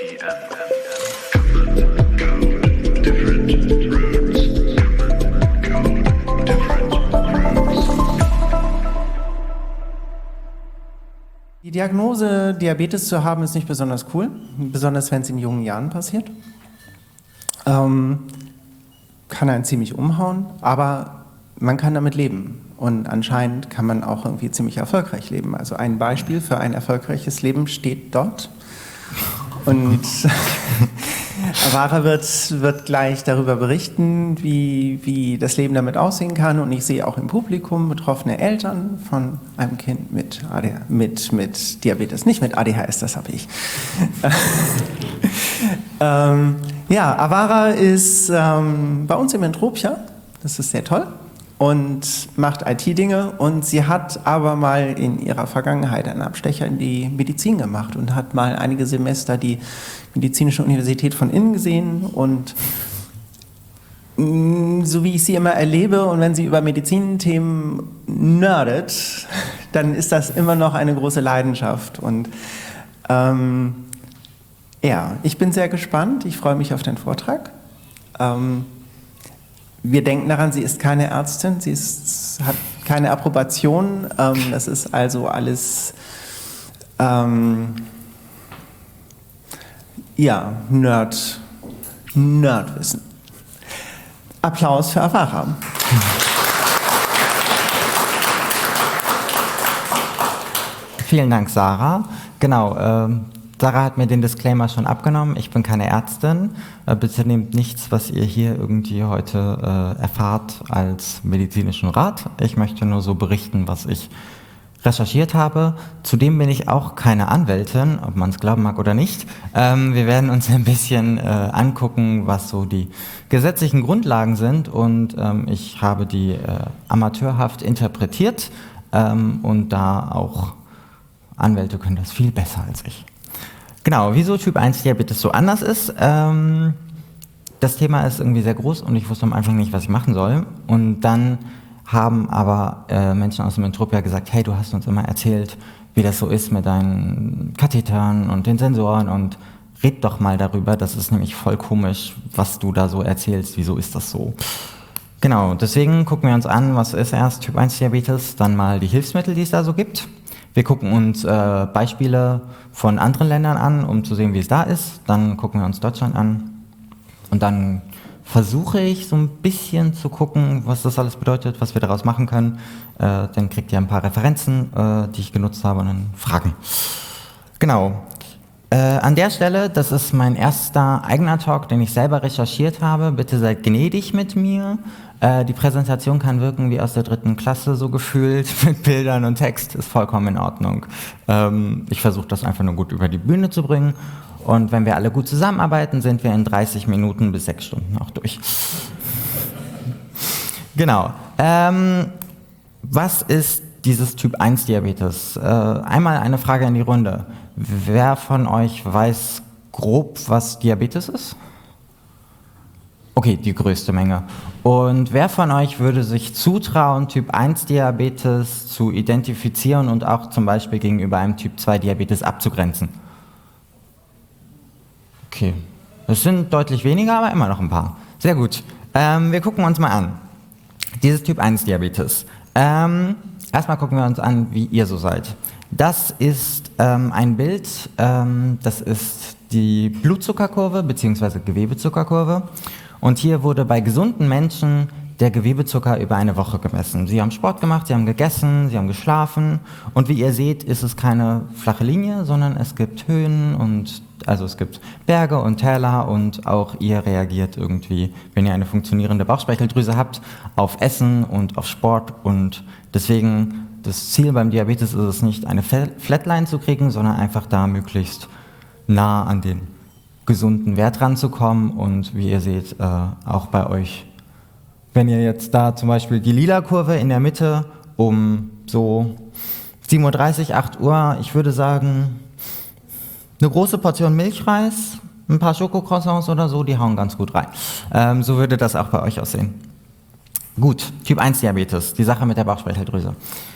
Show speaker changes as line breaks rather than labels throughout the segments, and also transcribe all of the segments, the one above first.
Die Diagnose, Diabetes zu haben, ist nicht besonders cool, besonders wenn es in jungen Jahren passiert. Kann einen ziemlich umhauen, aber man kann damit leben. Und anscheinend kann man auch irgendwie ziemlich erfolgreich leben. Also ein Beispiel für ein erfolgreiches Leben steht dort. Und Avara wird gleich darüber berichten, wie das Leben damit aussehen kann. Und ich sehe auch im Publikum betroffene Eltern von einem Kind mit Diabetes. Nicht mit ADHS, das habe ich. Ja, Avara ist bei uns im Entropia. Das ist sehr toll. Und macht IT-Dinge, und sie hat aber mal in ihrer Vergangenheit einen Abstecher in die Medizin gemacht und hat mal einige Semester die Medizinische Universität von innen gesehen, und so wie ich sie immer erlebe, und wenn sie über Medizinthemen nerdet, dann ist das immer noch eine große Leidenschaft. Und ja, ich bin sehr gespannt, ich freue mich auf den Vortrag. Wir denken daran, sie ist keine Ärztin, hat keine Approbation, das ist also alles ja, Nerdwissen. Applaus für Avara.
Vielen Dank, Sarah. Genau, Sarah hat mir den Disclaimer schon abgenommen. Ich bin keine Ärztin. Bitte nehmt nichts, was ihr hier irgendwie heute erfahrt, als medizinischen Rat. Ich möchte nur so berichten, was ich recherchiert habe. Zudem bin ich auch keine Anwältin, ob man es glauben mag oder nicht. Wir werden uns ein bisschen angucken, was so die gesetzlichen Grundlagen sind, und ich habe die amateurhaft interpretiert, und da auch Anwälte können das viel besser als ich. Genau, wieso Typ 1 Diabetes so anders ist. Das Thema ist irgendwie sehr groß und ich wusste am Anfang nicht, was ich machen soll. Und dann haben aber Menschen aus dem Entropia gesagt, hey, du hast uns immer erzählt, wie das so ist mit deinen Kathetern und den Sensoren, und red doch mal darüber, das ist nämlich voll komisch, was du da so erzählst, wieso ist das so? Genau, deswegen gucken wir uns an, was ist erst Typ 1 Diabetes, dann mal die Hilfsmittel, die es da so gibt. Wir gucken uns Beispiele von anderen Ländern an, um zu sehen, wie es da ist. Dann gucken wir uns Deutschland an. Und dann versuche ich so ein bisschen zu gucken, was das alles bedeutet, was wir daraus machen können. Dann kriegt ihr ein paar Referenzen, die ich genutzt habe, und dann Fragen. Genau. An der Stelle, das ist mein erster eigener Talk, den ich selber recherchiert habe. Bitte seid gnädig mit mir. Die Präsentation kann wirken wie aus der 3. Klasse, so gefühlt, mit Bildern und Text, ist vollkommen in Ordnung. Ich versuche das einfach nur gut über die Bühne zu bringen, und wenn wir alle gut zusammenarbeiten, sind wir in 30 Minuten bis 6 Stunden auch durch. Genau. Was ist dieses Typ 1 Diabetes? Einmal eine Frage in die Runde. Wer von euch weiß grob, was Diabetes ist? Okay, die größte Menge. Und wer von euch würde sich zutrauen, Typ 1 Diabetes zu identifizieren und auch zum Beispiel gegenüber einem Typ 2 Diabetes abzugrenzen? Okay, es sind deutlich weniger, aber immer noch ein paar. Sehr gut. Wir gucken uns mal an. Dieses Typ 1 Diabetes. Erstmal gucken wir uns an, wie ihr so seid. Das ist ein Bild, das ist die Blutzuckerkurve bzw. Gewebezuckerkurve. Und hier wurde bei gesunden Menschen der Gewebezucker über eine Woche gemessen. Sie haben Sport gemacht, sie haben gegessen, sie haben geschlafen. Und wie ihr seht, ist es keine flache Linie, sondern es gibt Höhen, und also es gibt Berge und Täler, und auch ihr reagiert irgendwie, wenn ihr eine funktionierende Bauchspeicheldrüse habt, auf Essen und auf Sport. Und deswegen, das Ziel beim Diabetes ist es nicht, eine Flatline zu kriegen, sondern einfach da möglichst nah an den gesunden Wert ranzukommen. Und wie ihr seht, auch bei euch, wenn ihr jetzt da zum Beispiel die lila Kurve in der Mitte um so 7:30 Uhr, 8 Uhr, ich würde sagen, eine große Portion Milchreis, ein paar Schokocroissants oder so, die hauen ganz gut rein. So würde das auch bei euch aussehen. Gut, Typ 1 Diabetes, die Sache mit der Bauchspeicheldrüse.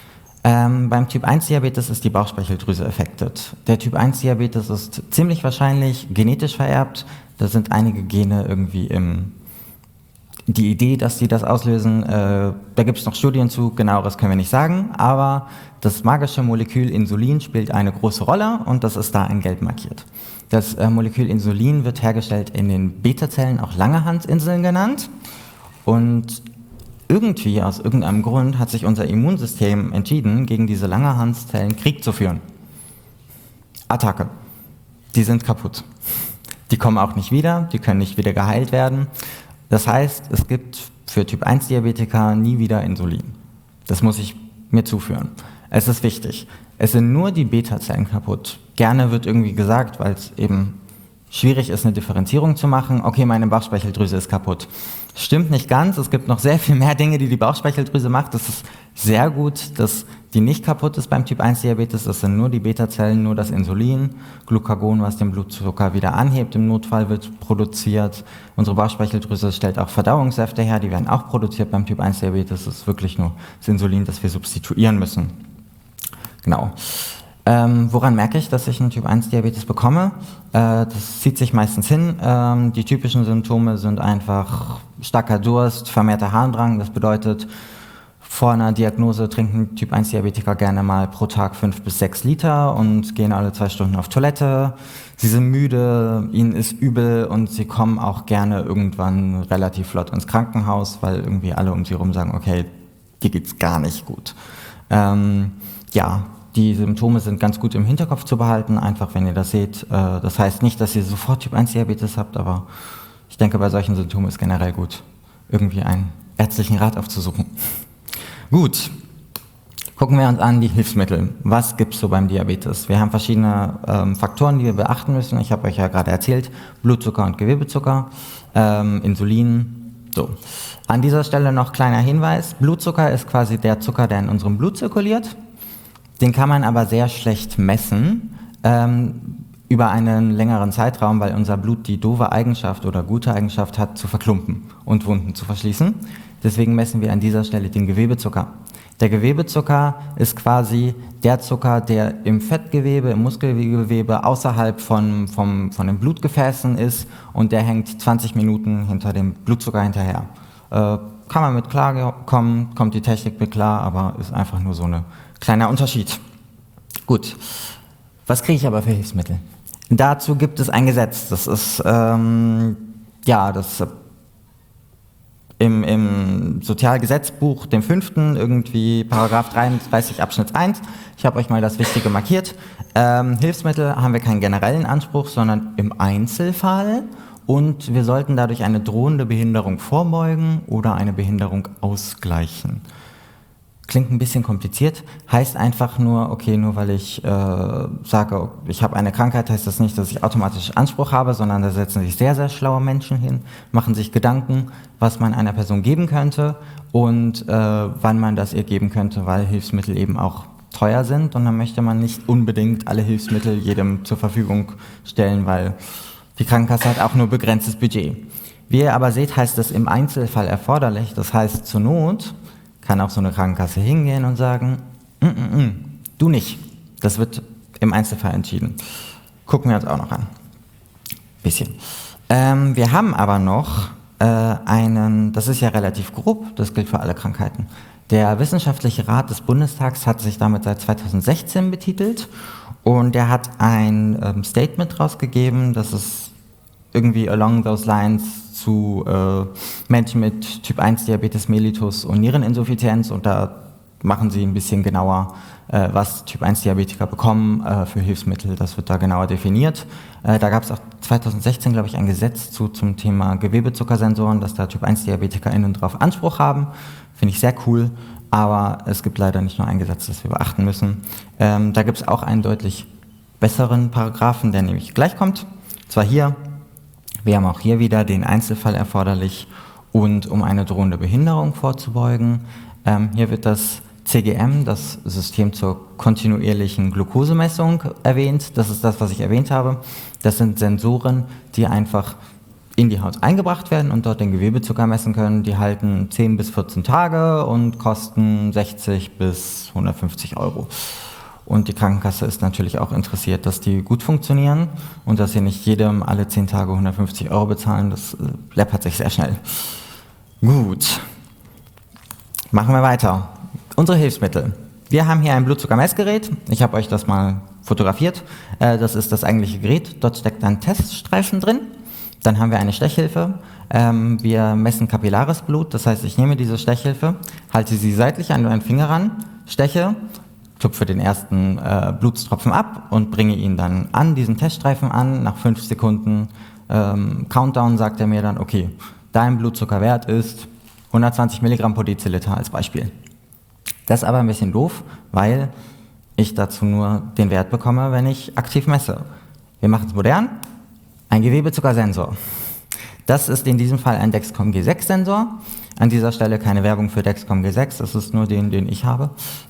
Beim Typ-1-Diabetes ist die Bauchspeicheldrüse affected. Der Typ-1-Diabetes ist ziemlich wahrscheinlich genetisch vererbt. Da sind einige Gene irgendwie die Idee, dass die das auslösen, da gibt es noch Studien zu, genaueres können wir nicht sagen, aber das magische Molekül Insulin spielt eine große Rolle und das ist da in Gelb markiert. Das Molekül Insulin wird hergestellt in den Beta-Zellen, auch Langerhansinseln genannt, und irgendwie, aus irgendeinem Grund, hat sich unser Immunsystem entschieden, gegen diese Langerhanszellen Krieg zu führen. Attacke. Die sind kaputt. Die kommen auch nicht wieder, die können nicht wieder geheilt werden. Das heißt, es gibt für Typ-1-Diabetiker nie wieder Insulin. Das muss ich mir zuführen. Es ist wichtig. Es sind nur die Beta-Zellen kaputt. Gerne wird irgendwie gesagt, weil es eben schwierig ist, eine Differenzierung zu machen, okay, meine Bauchspeicheldrüse ist kaputt. Stimmt nicht ganz, es gibt noch sehr viel mehr Dinge, die die Bauchspeicheldrüse macht. Es ist sehr gut, dass die nicht kaputt ist beim Typ-1-Diabetes. Das sind nur die Beta-Zellen, nur das Insulin. Glucagon, was den Blutzucker wieder anhebt, im Notfall wird produziert. Unsere Bauchspeicheldrüse stellt auch Verdauungssäfte her, die werden auch produziert beim Typ-1-Diabetes. Es ist wirklich nur das Insulin, das wir substituieren müssen. Genau. Woran merke ich, dass ich einen Typ-1-Diabetes bekomme? Das zieht sich meistens hin. Die typischen Symptome sind einfach starker Durst, vermehrter Harndrang. Das bedeutet, vor einer Diagnose trinken Typ-1-Diabetiker gerne mal pro Tag 5 bis 6 Liter und gehen alle 2 Stunden auf Toilette. Sie sind müde, ihnen ist übel und sie kommen auch gerne irgendwann relativ flott ins Krankenhaus, weil irgendwie alle um sie herum sagen, okay, dir geht's gar nicht gut. Die Symptome sind ganz gut im Hinterkopf zu behalten, einfach wenn ihr das seht. Das heißt nicht, dass ihr sofort Typ-1-Diabetes habt, aber ich denke, bei solchen Symptomen ist generell gut, irgendwie einen ärztlichen Rat aufzusuchen. Gut, gucken wir uns an die Hilfsmittel. Was gibt es so beim Diabetes? Wir haben verschiedene Faktoren, die wir beachten müssen. Ich habe euch ja gerade erzählt, Blutzucker und Gewebezucker, Insulin. So. An dieser Stelle noch kleiner Hinweis, Blutzucker ist quasi der Zucker, der in unserem Blut zirkuliert. Den kann man aber sehr schlecht messen über einen längeren Zeitraum, weil unser Blut die doofe Eigenschaft oder gute Eigenschaft hat, zu verklumpen und Wunden zu verschließen. Deswegen messen wir an dieser Stelle den Gewebezucker. Der Gewebezucker ist quasi der Zucker, der im Fettgewebe, im Muskelgewebe außerhalb von den Blutgefäßen ist und der hängt 20 Minuten hinter dem Blutzucker hinterher. Kann man mit klarkommen, kommt die Technik mit klar, aber ist einfach nur so ein kleiner Unterschied. Gut, was kriege ich aber für Hilfsmittel? Dazu gibt es ein Gesetz, das ist im Sozialgesetzbuch, dem 5., irgendwie Paragraph 33 Abschnitt 1. Ich habe euch mal das Wichtige markiert. Hilfsmittel haben wir keinen generellen Anspruch, sondern im Einzelfall. Und wir sollten dadurch eine drohende Behinderung vorbeugen oder eine Behinderung ausgleichen. Klingt ein bisschen kompliziert, heißt einfach nur, okay, nur weil ich sage, ich habe eine Krankheit, heißt das nicht, dass ich automatisch Anspruch habe, sondern da setzen sich sehr, sehr schlaue Menschen hin, machen sich Gedanken, was man einer Person geben könnte und wann man das ihr geben könnte, weil Hilfsmittel eben auch teuer sind und dann möchte man nicht unbedingt alle Hilfsmittel jedem zur Verfügung stellen, weil die Krankenkasse hat auch nur begrenztes Budget. Wie ihr aber seht, heißt das im Einzelfall erforderlich, das heißt zur Not kann auch so eine Krankenkasse hingehen und sagen, du nicht. Das wird im Einzelfall entschieden. Gucken wir uns auch noch an. Bisschen. Wir haben aber noch das ist ja relativ grob, das gilt für alle Krankheiten. Der Wissenschaftliche Rat des Bundestags hat sich damit seit 2016 betitelt und der hat ein Statement rausgegeben, das ist irgendwie along those lines zu Menschen mit Typ-1-Diabetes mellitus und Niereninsuffizienz und da machen sie ein bisschen genauer, was Typ-1-Diabetiker bekommen für Hilfsmittel, das wird da genauer definiert. Da gab es auch 2016, glaube ich, ein Gesetz zum Thema Gewebezuckersensoren, dass da Typ-1-DiabetikerInnen drauf Anspruch haben. Finde ich sehr cool, aber es gibt leider nicht nur ein Gesetz, das wir beachten müssen. Da gibt es auch einen deutlich besseren Paragraphen, der nämlich gleich kommt, und zwar hier. Wir haben auch hier wieder den Einzelfall erforderlich und um eine drohende Behinderung vorzubeugen. Hier wird das CGM, das System zur kontinuierlichen Glukosemessung, erwähnt. Das ist das, was ich erwähnt habe. Das sind Sensoren, die einfach in die Haut eingebracht werden und dort den Gewebezucker messen können. Die halten 10 bis 14 Tage und kosten 60 bis 150 Euro. Und die Krankenkasse ist natürlich auch interessiert, dass die gut funktionieren und dass sie nicht jedem alle 10 Tage 150 Euro bezahlen. Das läppert sich sehr schnell. Gut, machen wir weiter. Unsere Hilfsmittel. Wir haben hier ein Blutzuckermessgerät. Ich habe euch das mal fotografiert. Das ist das eigentliche Gerät. Dort steckt ein Teststreifen drin. Dann haben wir eine Stechhilfe. Wir messen kapillares Blut. Das heißt, ich nehme diese Stechhilfe, halte sie seitlich an meinen Finger ran, steche, tupfe den ersten Blutstropfen ab und bringe ihn dann an diesen Teststreifen an. Nach 5 Sekunden Countdown sagt er mir dann, okay, dein Blutzuckerwert ist 120 Milligramm pro Deziliter als Beispiel. Das ist aber ein bisschen doof, weil ich dazu nur den Wert bekomme, wenn ich aktiv messe. Wir machen es modern. Ein Gewebezuckersensor. Das ist in diesem Fall ein Dexcom G6-Sensor. An dieser Stelle keine Werbung für Dexcom G6, das ist nur den ich habe.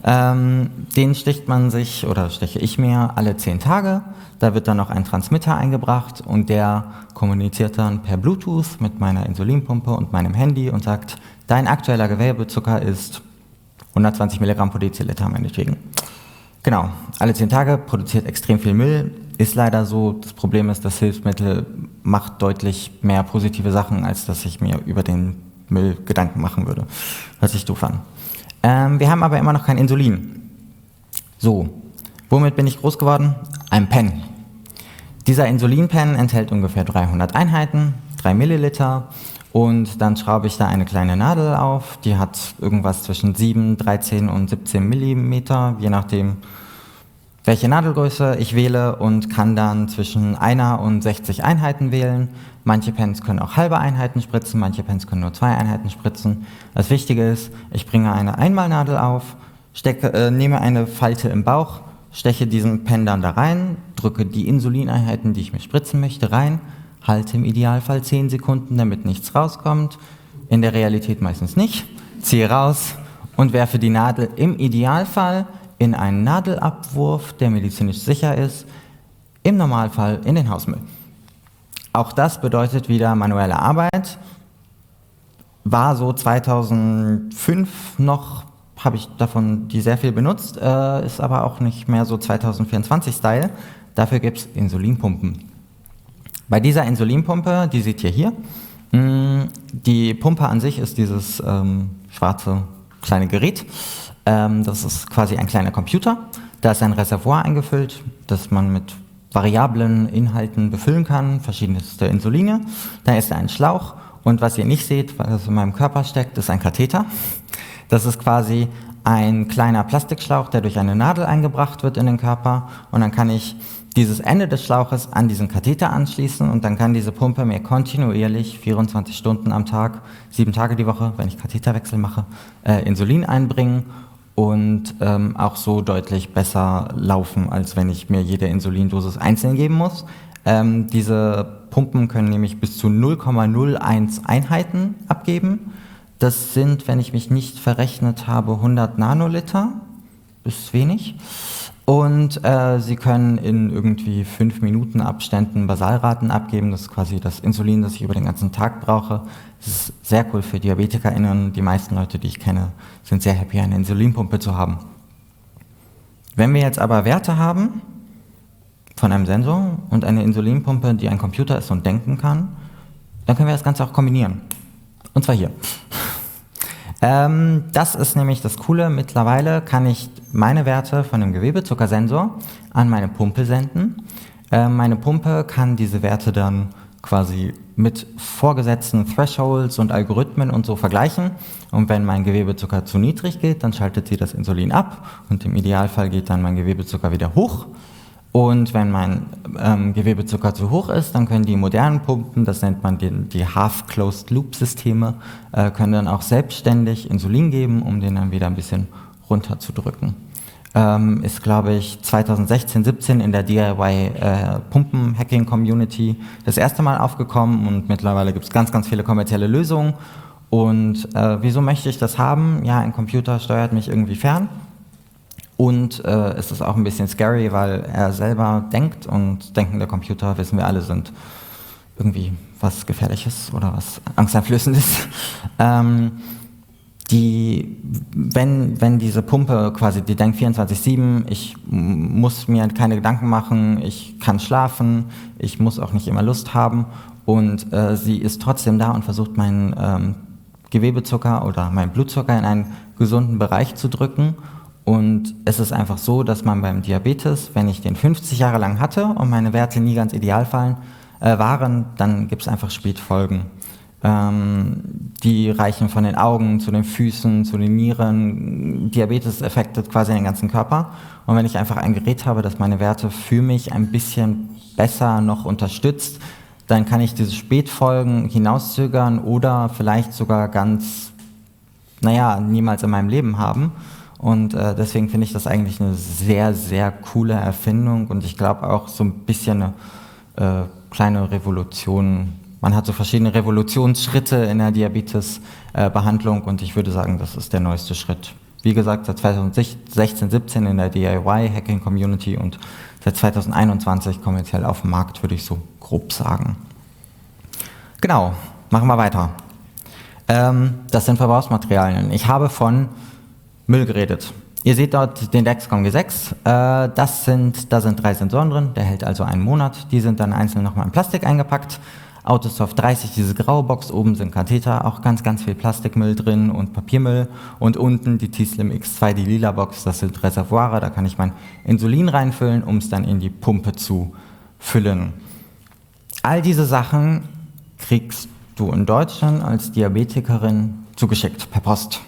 Den sticht man sich oder steche ich mir alle 10 Tage. Da wird dann noch ein Transmitter eingebracht und der kommuniziert dann per Bluetooth mit meiner Insulinpumpe und meinem Handy und sagt, dein aktueller Gewebezucker ist 120 Milligramm pro Deziliter meinetwegen. Genau, alle 10 Tage, produziert extrem viel Müll. Ist leider so, das Problem ist, das Hilfsmittel macht deutlich mehr positive Sachen, als dass ich mir über den Müll Gedanken machen würde. Hört sich doof an. Wir haben aber immer noch kein Insulin. So, womit bin ich groß geworden? Ein Pen. Dieser Insulinpen enthält ungefähr 300 Einheiten, 3 Milliliter und dann schraube ich da eine kleine Nadel auf, die hat irgendwas zwischen 7, 13 und 17 Millimeter, je nachdem welche Nadelgröße ich wähle und kann dann zwischen 1 und 60 Einheiten wählen. Manche Pens können auch halbe Einheiten spritzen, manche Pens können nur 2 Einheiten spritzen. Das Wichtige ist, ich bringe eine Einmalnadel auf, nehme eine Falte im Bauch, steche diesen Pen dann da rein, drücke die Insulineinheiten, die ich mir spritzen möchte, rein, halte im Idealfall 10 Sekunden, damit nichts rauskommt. In der Realität meistens nicht. Ziehe raus und werfe die Nadel im Idealfall in einen Nadelabwurf, der medizinisch sicher ist, im Normalfall in den Hausmüll. Auch das bedeutet wieder manuelle Arbeit. War so 2005 noch, habe ich davon die sehr viel benutzt, ist aber auch nicht mehr so 2024-Style. Dafür gibt es Insulinpumpen. Bei dieser Insulinpumpe, die seht ihr hier, die Pumpe an sich ist dieses schwarze kleine Gerät. Das ist quasi ein kleiner Computer. Da ist ein Reservoir eingefüllt, das man mit variablen Inhalten befüllen kann, verschiedenste Insuline. Da ist ein Schlauch und was ihr nicht seht, was in meinem Körper steckt, ist ein Katheter. Das ist quasi ein kleiner Plastikschlauch, der durch eine Nadel eingebracht wird in den Körper und dann kann ich dieses Ende des Schlauches an diesen Katheter anschließen und dann kann diese Pumpe mir kontinuierlich 24 Stunden am Tag, 7 Tage die Woche, wenn ich Katheterwechsel mache, Insulin einbringen und auch so deutlich besser laufen, als wenn ich mir jede Insulindosis einzeln geben muss. Diese Pumpen können nämlich bis zu 0,01 Einheiten abgeben. Das sind, wenn ich mich nicht verrechnet habe, 100 Nanoliter, ist wenig. Und sie können in irgendwie 5 Minuten Abständen Basalraten abgeben. Das ist quasi das Insulin, das ich über den ganzen Tag brauche. Das ist sehr cool für DiabetikerInnen. Die meisten Leute, die ich kenne, sind sehr happy, eine Insulinpumpe zu haben. Wenn wir jetzt aber Werte haben von einem Sensor und eine Insulinpumpe, die ein Computer ist und denken kann, dann können wir das Ganze auch kombinieren. Und zwar hier. Das ist nämlich das Coole. Mittlerweile kann ich meine Werte von dem Gewebezuckersensor an meine Pumpe senden. Meine Pumpe kann diese Werte dann quasi mit vorgesetzten Thresholds und Algorithmen und so vergleichen. Und wenn mein Gewebezucker zu niedrig geht, dann schaltet sie das Insulin ab und im Idealfall geht dann mein Gewebezucker wieder hoch. Und wenn mein Gewebezucker zu hoch ist, dann können die modernen Pumpen, das nennt man die Half-Closed-Loop-Systeme, können dann auch selbstständig Insulin geben, um den dann wieder ein bisschen runterzudrücken. Ist, glaube ich, 2016, 17 in der DIY-Pumpen-Hacking-Community das erste Mal aufgekommen und mittlerweile gibt es ganz, ganz viele kommerzielle Lösungen. Und wieso möchte ich das haben? Ja, ein Computer steuert mich irgendwie fern. Und es ist auch ein bisschen scary, weil er selber denkt und denkende Computer, wissen wir alle, sind irgendwie was Gefährliches oder was Angsteinflößendes. Wenn diese Pumpe quasi, die denkt 24/7, ich muss mir keine Gedanken machen, ich kann schlafen, ich muss auch nicht immer Lust haben und sie ist trotzdem da und versucht meinen Gewebezucker oder meinen Blutzucker in einen gesunden Bereich zu drücken. Und es ist einfach so, dass man beim Diabetes, wenn ich den 50 Jahre lang hatte und meine Werte nie ganz ideal waren, dann gibt es einfach Spätfolgen. Die reichen von den Augen zu den Füßen, zu den Nieren. Diabetes affectet quasi den ganzen Körper. Und wenn ich einfach ein Gerät habe, das meine Werte für mich ein bisschen besser noch unterstützt, dann kann ich diese Spätfolgen hinauszögern oder vielleicht sogar niemals in meinem Leben haben. Und deswegen finde ich das eigentlich eine sehr, sehr coole Erfindung und ich glaube auch so ein bisschen eine kleine Revolution. Man hat so verschiedene Revolutionsschritte in der Diabetes-Behandlung und ich würde sagen, das ist der neueste Schritt. Wie gesagt, seit 2016, 17 in der DIY-Hacking-Community und seit 2021 kommerziell auf dem Markt, würde ich so grob sagen. Genau, machen wir weiter. Das sind Verbrauchsmaterialien. Ich habe von Müll geredet. Ihr seht dort den Dexcom G6. Da sind 3 Sensoren drin, der hält also einen Monat. Die sind dann einzeln nochmal in Plastik eingepackt. Autosoft 30, diese graue Box, oben sind Katheter, auch ganz, ganz viel Plastikmüll drin und Papiermüll. Und unten die T-Slim X2, die lila Box, das sind Reservoire, da kann ich mein Insulin reinfüllen, um es dann in die Pumpe zu füllen. All diese Sachen kriegst du in Deutschland als Diabetikerin zugeschickt, per Post.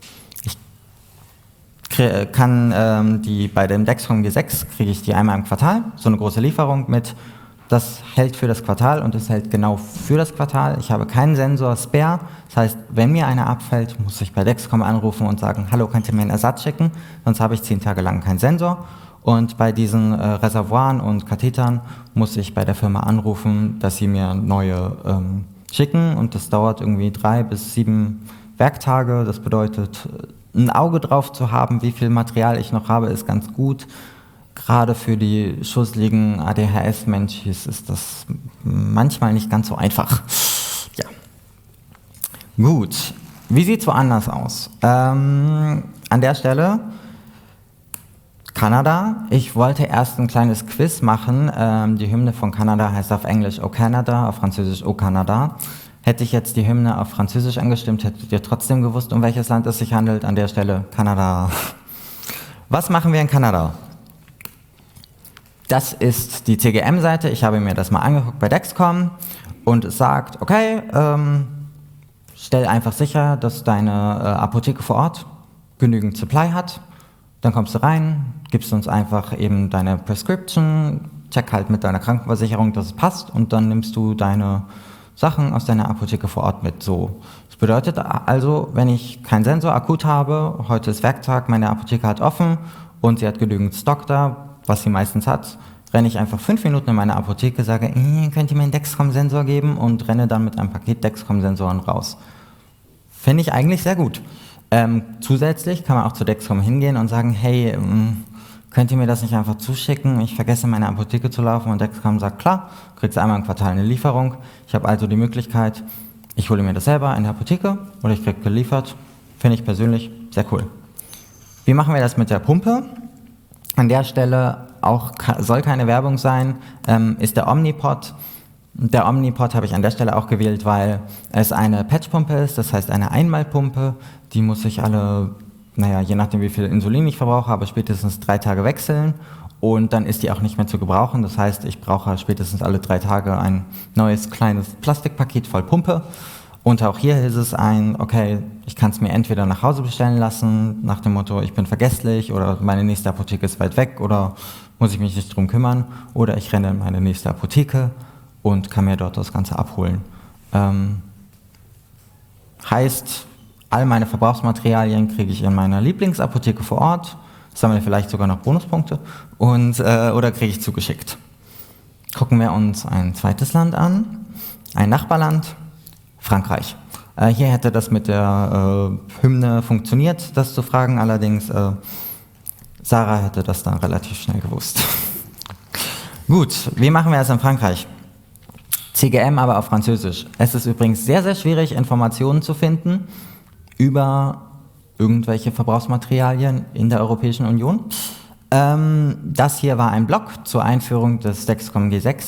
Bei dem Dexcom G6 kriege ich die einmal im Quartal, so eine große Lieferung mit. Das hält für das Quartal und das hält genau für das Quartal. Ich habe keinen Sensor spare. Das heißt, wenn mir einer abfällt, muss ich bei Dexcom anrufen und sagen, hallo, könnt ihr mir einen Ersatz schicken? Sonst habe ich 10 Tage lang keinen Sensor. Und bei diesen Reservoiren und Kathetern muss ich bei der Firma anrufen, dass sie mir neue schicken. Und das dauert irgendwie 3 bis 7 Werktage. Das bedeutet, ein Auge drauf zu haben, wie viel Material ich noch habe, ist ganz gut. Gerade für die schusseligen ADHS-Menschen ist das manchmal nicht ganz so einfach. Ja. Gut. Wie sieht es woanders aus? An der Stelle Kanada. Ich wollte erst ein kleines Quiz machen. Die Hymne von Kanada heißt auf Englisch O Canada, auf Französisch O Canada. Hätte ich jetzt die Hymne auf Französisch angestimmt, hättet ihr trotzdem gewusst, um welches Land es sich handelt. An der Stelle Kanada. Was machen wir in Kanada? Das ist die CGM-Seite. Ich habe mir das mal angeguckt bei Dexcom und es sagt, okay, stell einfach sicher, dass deine Apotheke vor Ort genügend Supply hat. Dann kommst du rein, gibst uns einfach eben deine Prescription, check halt mit deiner Krankenversicherung, dass es passt und dann nimmst du deine Sachen aus deiner Apotheke vor Ort mit. So. Das bedeutet also, wenn ich keinen Sensor akut habe, heute ist Werktag, meine Apotheke hat offen und sie hat genügend Stock da, was sie meistens hat, renne ich einfach 5 Minuten in meine Apotheke, sage, könnt ihr mir einen Dexcom-Sensor geben und renne dann mit einem Paket Dexcom-Sensoren raus. Finde ich eigentlich sehr gut. Zusätzlich kann man auch zu Dexcom hingehen und sagen, hey, könnt ihr mir das nicht einfach zuschicken? Ich vergesse meine Apotheke zu laufen und Dexcom sagt, klar, kriegst einmal im Quartal eine Lieferung. Ich habe also die Möglichkeit, ich hole mir das selber in der Apotheke oder ich kriege geliefert. Finde ich persönlich sehr cool. Wie machen wir das mit der Pumpe? An der Stelle auch soll keine Werbung sein, ist der Omnipod. Der Omnipod habe ich an der Stelle auch gewählt, weil es eine Patchpumpe ist, das heißt eine Einmalpumpe. Die muss ich alle, je nachdem wie viel Insulin ich verbrauche, aber spätestens 3 Tage wechseln und dann ist die auch nicht mehr zu gebrauchen. Das heißt, ich brauche spätestens alle 3 Tage ein neues kleines Plastikpaket voll Pumpe. Und auch hier ist es okay, ich kann es mir entweder nach Hause bestellen lassen, nach dem Motto, ich bin vergesslich oder meine nächste Apotheke ist weit weg oder muss ich mich nicht drum kümmern oder ich renne in meine nächste Apotheke und kann mir dort das Ganze abholen. Heißt, all meine Verbrauchsmaterialien kriege ich in meiner Lieblingsapotheke vor Ort, sammle vielleicht sogar noch Bonuspunkte oder kriege ich zugeschickt. Gucken wir uns ein zweites Land an, ein Nachbarland, Frankreich. Hier hätte das mit der Hymne funktioniert, das zu fragen, allerdings Sarah hätte das dann relativ schnell gewusst. Gut, wie machen wir es in Frankreich? CGM aber auf Französisch. Es ist übrigens sehr, sehr schwierig, Informationen zu finden über irgendwelche Verbrauchsmaterialien in der Europäischen Union. Das hier war ein Blog zur Einführung des Dexcom G6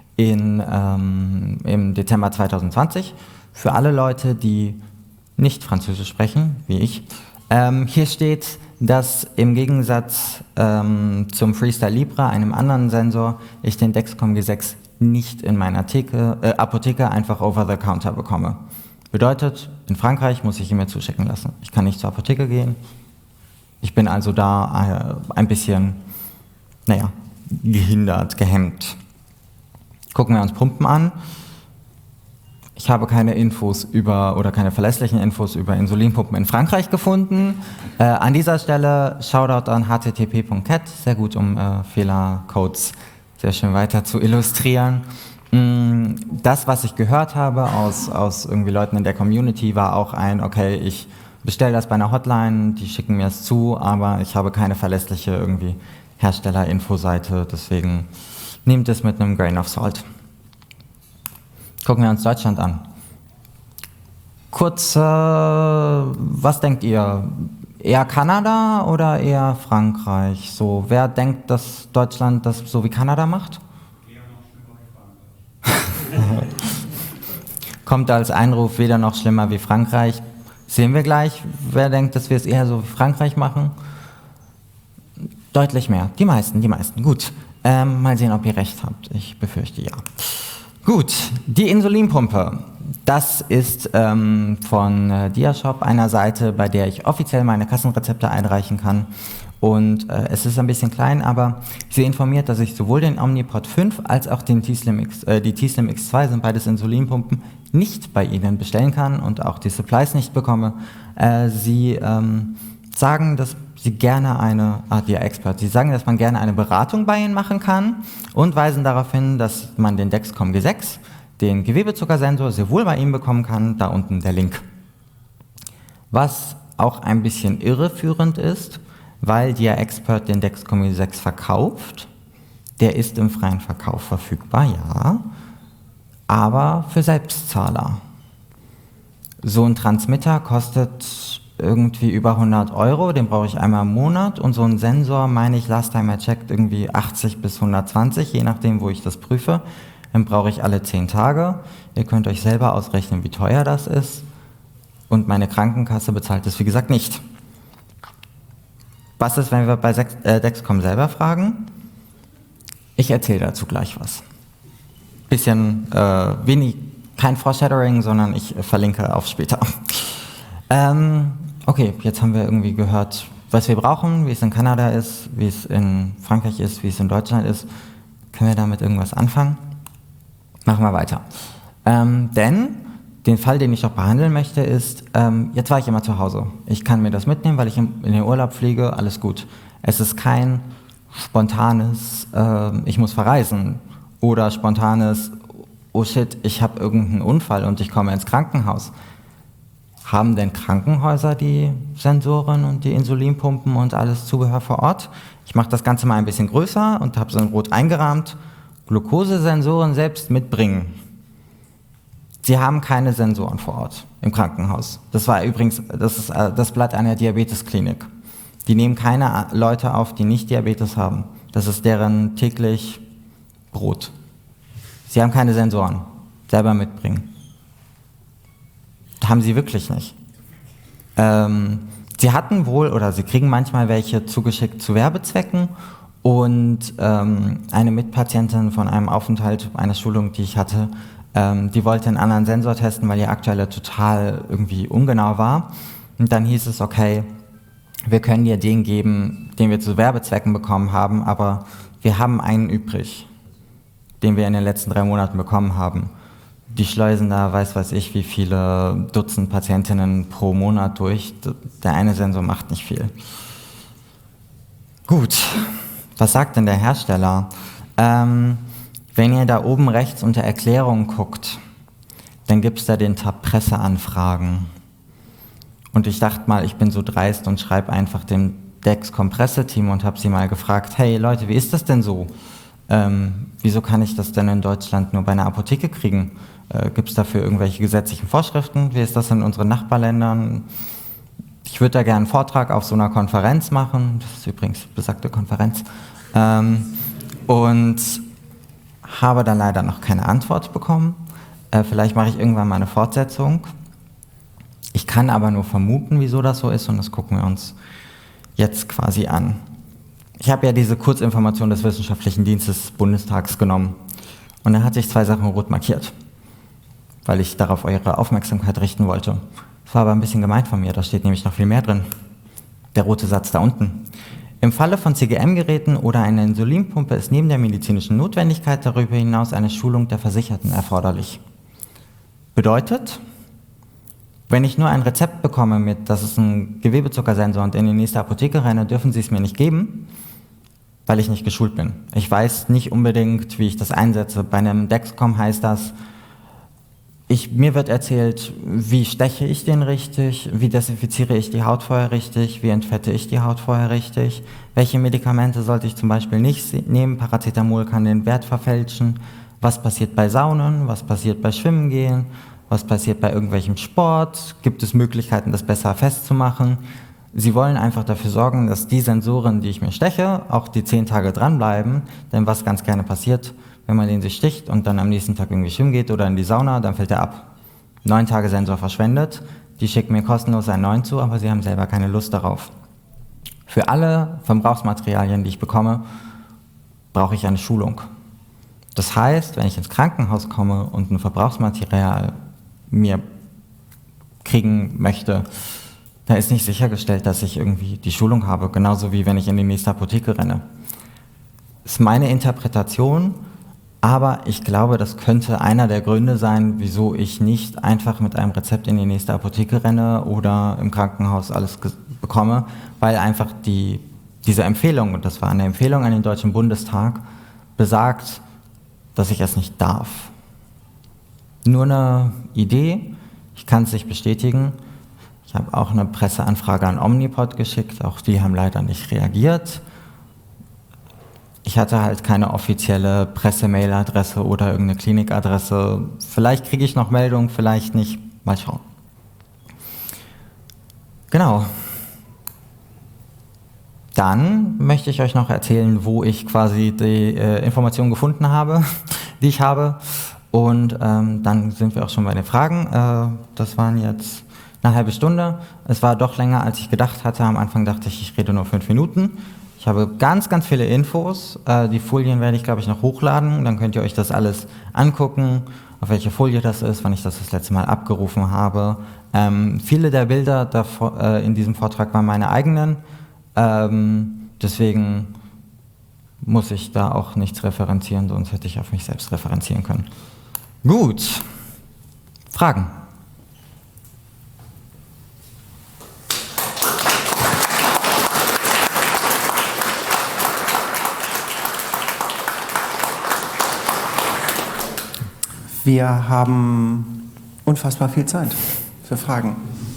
im Dezember 2020 für alle Leute, die nicht Französisch sprechen, wie ich. Hier steht, dass im Gegensatz zum Freestyle Libre, einem anderen Sensor, ich den Dexcom G6 nicht in meiner Apotheke einfach over the counter bekomme. Bedeutet, in Frankreich muss ich ihn mir zuschicken lassen. Ich kann nicht zur Apotheke gehen. Ich bin also da ein bisschen, gehindert, gehemmt. Gucken wir uns Pumpen an. Ich habe keine Infos oder keine verlässlichen Infos über Insulinpumpen in Frankreich gefunden. An dieser Stelle Shoutout an http.cat, sehr gut, um Fehlercodes sehr schön weiter zu illustrieren. Das, was ich gehört habe aus irgendwie Leuten in der Community, war auch okay, ich bestelle das bei einer Hotline, die schicken mir es zu, aber ich habe keine verlässliche irgendwie Hersteller-Infoseite, deswegen nehmt es mit einem Grain of Salt. Gucken wir uns Deutschland an. Kurz, was denkt ihr? Eher Kanada oder eher Frankreich? So, wer denkt, dass Deutschland das so wie Kanada macht? Eher noch schlimmer wie Frankreich. Kommt als Einruf weder noch schlimmer wie Frankreich. Sehen wir gleich, wer denkt, dass wir es eher so wie Frankreich machen? Deutlich mehr. Die meisten. Gut. Mal sehen, ob ihr recht habt. Ich befürchte ja. Gut, die Insulinpumpe. Das ist von Diashop, einer Seite, bei der ich offiziell meine Kassenrezepte einreichen kann. Und es ist ein bisschen klein, aber sie informiert, dass ich sowohl den Omnipod 5 als auch die T-Slim X2, sind beides Insulinpumpen, nicht bei ihnen bestellen kann und auch die Supplies nicht bekomme. Sie sagen, dass sie gerne Sie sagen, dass man gerne eine Beratung bei ihnen machen kann und weisen darauf hin, dass man den Dexcom G6, den Gewebezuckersensor, sehr wohl bei ihnen bekommen kann. Da unten der Link. Was auch ein bisschen irreführend ist, weil DiaExpert den Dexcom G6 verkauft. Der ist im freien Verkauf verfügbar, ja, aber für Selbstzahler. So ein Transmitter kostet irgendwie über 100 €, den brauche ich einmal im Monat, und so ein Sensor, meine ich, last time I checked, irgendwie 80 bis 120, je nachdem, wo ich das prüfe. Den brauche ich alle 10 Tage. Ihr könnt euch selber ausrechnen, wie teuer das ist. Und meine Krankenkasse bezahlt es, wie gesagt, nicht. Was ist, wenn wir bei Dexcom selber fragen? Ich erzähle dazu gleich was. Bisschen kein Foreshadowing, sondern ich verlinke auf später. Okay, jetzt haben wir irgendwie gehört, was wir brauchen, wie es in Kanada ist, wie es in Frankreich ist, wie es in Deutschland ist. Können wir damit irgendwas anfangen? Machen wir weiter. Denn den Fall, den ich auch behandeln möchte, ist, jetzt war ich immer zu Hause. Ich kann mir das mitnehmen, weil ich in den Urlaub fliege, alles gut. Es ist kein spontanes, ich muss verreisen, oder spontanes, oh shit, ich habe irgendeinen Unfall und ich komme ins Krankenhaus. Haben denn Krankenhäuser die Sensoren und die Insulinpumpen und alles Zubehör vor Ort? Ich mache das Ganze mal ein bisschen größer und habe so in Rot eingerahmt. Glukosesensoren selbst mitbringen. Sie haben keine Sensoren vor Ort im Krankenhaus. Das war übrigens das Blatt einer Diabetesklinik. Die nehmen keine Leute auf, die nicht Diabetes haben. Das ist deren täglich Brot. Sie haben keine Sensoren. Selber mitbringen. Haben sie wirklich nicht. Sie hatten wohl, oder sie kriegen manchmal welche zugeschickt zu Werbezwecken, und eine Mitpatientin von einem Aufenthalt, einer Schulung, die ich hatte, die wollte einen anderen Sensor testen, weil ihr aktueller total irgendwie ungenau war. Und dann hieß es, okay, wir können dir den geben, den wir zu Werbezwecken bekommen haben, aber wir haben einen übrig, den wir in den letzten 3 Monaten bekommen haben. Die schleusen da, weiß ich, wie viele Dutzend Patientinnen pro Monat durch. Der eine Sensor macht nicht viel. Gut, was sagt denn der Hersteller? Wenn ihr da oben rechts unter Erklärung guckt, dann gibt es da den Tab Presseanfragen. Und ich dachte mal, ich bin so dreist und schreibe einfach dem Dexcom Presseteam und habe sie mal gefragt, hey Leute, wie ist das denn so? Wieso kann ich das denn in Deutschland nur bei einer Apotheke kriegen? Gibt es dafür irgendwelche gesetzlichen Vorschriften? Wie ist das in unseren Nachbarländern? Ich würde da gerne einen Vortrag auf so einer Konferenz machen, das ist übrigens besagte Konferenz, und habe dann leider noch keine Antwort bekommen. Vielleicht mache ich irgendwann mal eine Fortsetzung. Ich kann aber nur vermuten, wieso das so ist, und das gucken wir uns jetzt quasi an. Ich habe ja diese Kurzinformation des Wissenschaftlichen Dienstes des Bundestags genommen und da hatte ich 2 Sachen rot markiert, weil ich darauf eure Aufmerksamkeit richten wollte. Das war aber ein bisschen gemein von mir, da steht nämlich noch viel mehr drin. Der rote Satz da unten. Im Falle von CGM-Geräten oder einer Insulinpumpe ist neben der medizinischen Notwendigkeit darüber hinaus eine Schulung der Versicherten erforderlich. Bedeutet, wenn ich nur ein Rezept bekomme mit, das ist ein Gewebezuckersensor und in die nächste Apotheke renne, dürfen sie es mir nicht geben, weil ich nicht geschult bin. Ich weiß nicht unbedingt, wie ich das einsetze. Bei einem Dexcom heißt das, mir wird erzählt, wie steche ich den richtig, wie desinfiziere ich die Haut vorher richtig, wie entfette ich die Haut vorher richtig, welche Medikamente sollte ich zum Beispiel nicht nehmen, Paracetamol kann den Wert verfälschen, was passiert bei Saunen, was passiert bei Schwimmen gehen, was passiert bei irgendwelchem Sport, gibt es Möglichkeiten, das besser festzumachen. Sie wollen einfach dafür sorgen, dass die Sensoren, die ich mir steche, auch die 10 Tage dranbleiben, denn was ganz gerne passiert, wenn man den sich sticht und dann am nächsten Tag irgendwie schwimmen geht oder in die Sauna, dann fällt er ab. 9 Tage Sensor verschwendet, die schicken mir kostenlos einen neuen zu, aber sie haben selber keine Lust darauf. Für alle Verbrauchsmaterialien, die ich bekomme, brauche ich eine Schulung. Das heißt, wenn ich ins Krankenhaus komme und ein Verbrauchsmaterial mir kriegen möchte, da ist nicht sichergestellt, dass ich irgendwie die Schulung habe, genauso wie wenn ich in die nächste Apotheke renne. Das ist meine Interpretation, aber ich glaube, das könnte einer der Gründe sein, wieso ich nicht einfach mit einem Rezept in die nächste Apotheke renne oder im Krankenhaus alles bekomme, weil einfach diese Empfehlung, und das war eine Empfehlung an den Deutschen Bundestag, besagt, dass ich es nicht darf. Nur eine Idee, ich kann es nicht bestätigen. Ich habe auch eine Presseanfrage an Omnipod geschickt, auch die haben leider nicht reagiert. Ich hatte halt keine offizielle Presse-Mail-Adresse oder irgendeine Klinikadresse. Vielleicht kriege ich noch Meldung, vielleicht nicht. Mal schauen. Genau. Dann möchte ich euch noch erzählen, wo ich quasi die Informationen gefunden habe, die ich habe. Und dann sind wir auch schon bei den Fragen. Das waren jetzt eine halbe Stunde. Es war doch länger, als ich gedacht hatte. Am Anfang dachte ich, ich rede nur 5 Minuten. Ich habe ganz, ganz viele Infos. Die Folien werde ich, glaube ich, noch hochladen. Dann könnt ihr euch das alles angucken, auf welche Folie das ist, wann ich das letzte Mal abgerufen habe. Viele der Bilder in diesem Vortrag waren meine eigenen. Deswegen muss ich da auch nichts referenzieren, sonst hätte ich auf mich selbst referenzieren können. Gut. Fragen?
Wir haben unfassbar viel Zeit für Fragen.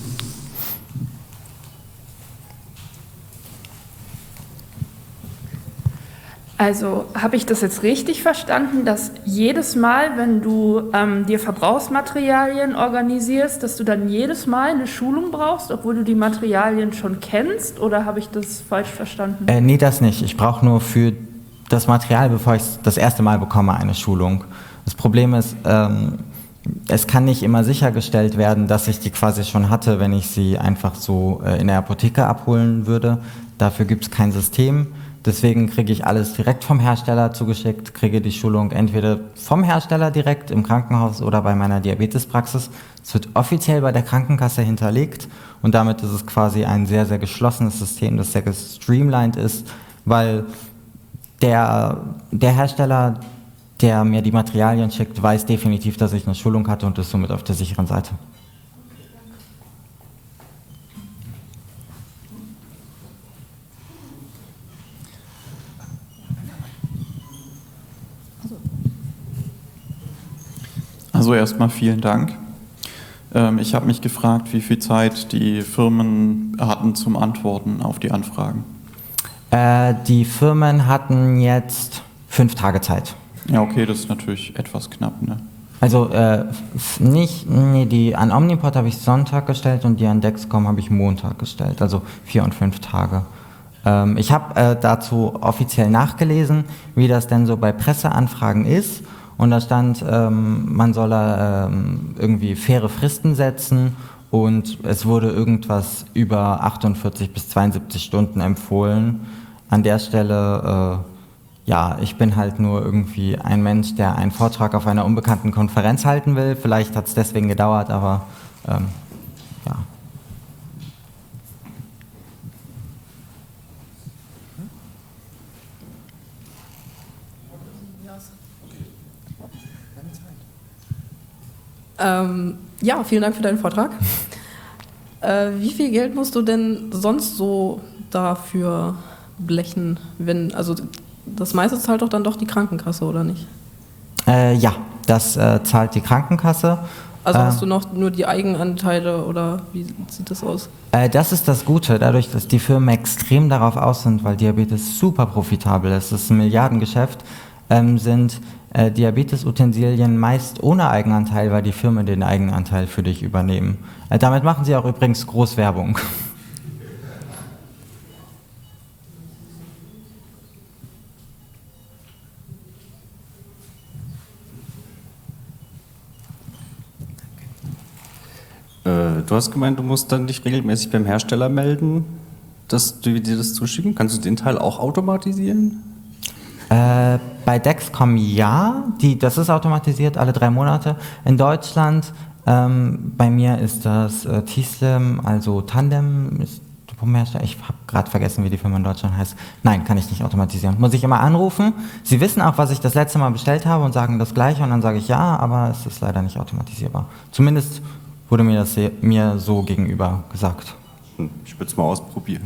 Also habe ich das jetzt richtig verstanden, dass jedes Mal, wenn du dir Verbrauchsmaterialien organisierst, dass du dann jedes Mal eine Schulung brauchst, obwohl du die Materialien schon kennst? Oder habe ich das falsch verstanden?
Nee, das nicht. Ich brauche nur für das Material, bevor ich es das erste Mal bekomme, eine Schulung. Das Problem ist, es kann nicht immer sichergestellt werden, dass ich die quasi schon hatte, wenn ich sie einfach so in der Apotheke abholen würde. Dafür gibt es kein System. Deswegen kriege ich alles direkt vom Hersteller zugeschickt, kriege die Schulung entweder vom Hersteller direkt im Krankenhaus oder bei meiner Diabetespraxis. Es wird offiziell bei der Krankenkasse hinterlegt und damit ist es quasi ein sehr, sehr geschlossenes System, das sehr gestreamlined ist, weil der Hersteller, der mir die Materialien schickt, weiß definitiv, dass ich eine Schulung hatte und ist somit auf der sicheren Seite.
Also erstmal vielen Dank. Ich habe mich gefragt, wie viel Zeit die Firmen hatten zum Antworten auf die Anfragen.
Die Firmen hatten jetzt 5 Tage Zeit.
Ja, okay, das ist natürlich etwas knapp, ne?
Also die an Omnipod habe ich Sonntag gestellt und die an Dexcom habe ich Montag gestellt, also 4 und 5 Tage. Ich habe dazu offiziell nachgelesen, wie das denn so bei Presseanfragen ist, und da stand, man solle irgendwie faire Fristen setzen, und es wurde irgendwas über 48 bis 72 Stunden empfohlen. An der Stelle, ja, ich bin halt nur irgendwie ein Mensch, der einen Vortrag auf einer unbekannten Konferenz halten will. Vielleicht hat es deswegen gedauert, aber ja.
Ja, vielen Dank für deinen Vortrag. Wie viel Geld musst du denn sonst so dafür blechen, wenn, also das meiste zahlt doch dann doch die Krankenkasse, oder nicht?
Ja, das zahlt die Krankenkasse.
Also hast du noch nur die Eigenanteile oder wie sieht das aus?
Das ist das Gute, dadurch, dass die Firmen extrem darauf aus sind, weil Diabetes super profitabel ist, es ist ein Milliardengeschäft, sind Diabetes-Utensilien meist ohne Eigenanteil, weil die Firmen den Eigenanteil für dich übernehmen. Damit machen sie auch übrigens groß Werbung.
Du hast gemeint, du musst dann dich regelmäßig beim Hersteller melden, dass die dir das zuschicken. Kannst du den Teil auch automatisieren?
Bei Dexcom ja, das ist automatisiert alle 3 Monate. In Deutschland, bei mir ist das T-Slim, also Tandem ist der Pumpenhersteller. Ich habe gerade vergessen, wie die Firma in Deutschland heißt. Nein, kann ich nicht automatisieren. Muss ich immer anrufen. Sie wissen auch, was ich das letzte Mal bestellt habe und sagen das Gleiche, und dann sage ich ja, aber es ist leider nicht automatisierbar. Zumindest wurde mir das mir so gegenüber gesagt.
Ich würde es mal ausprobieren.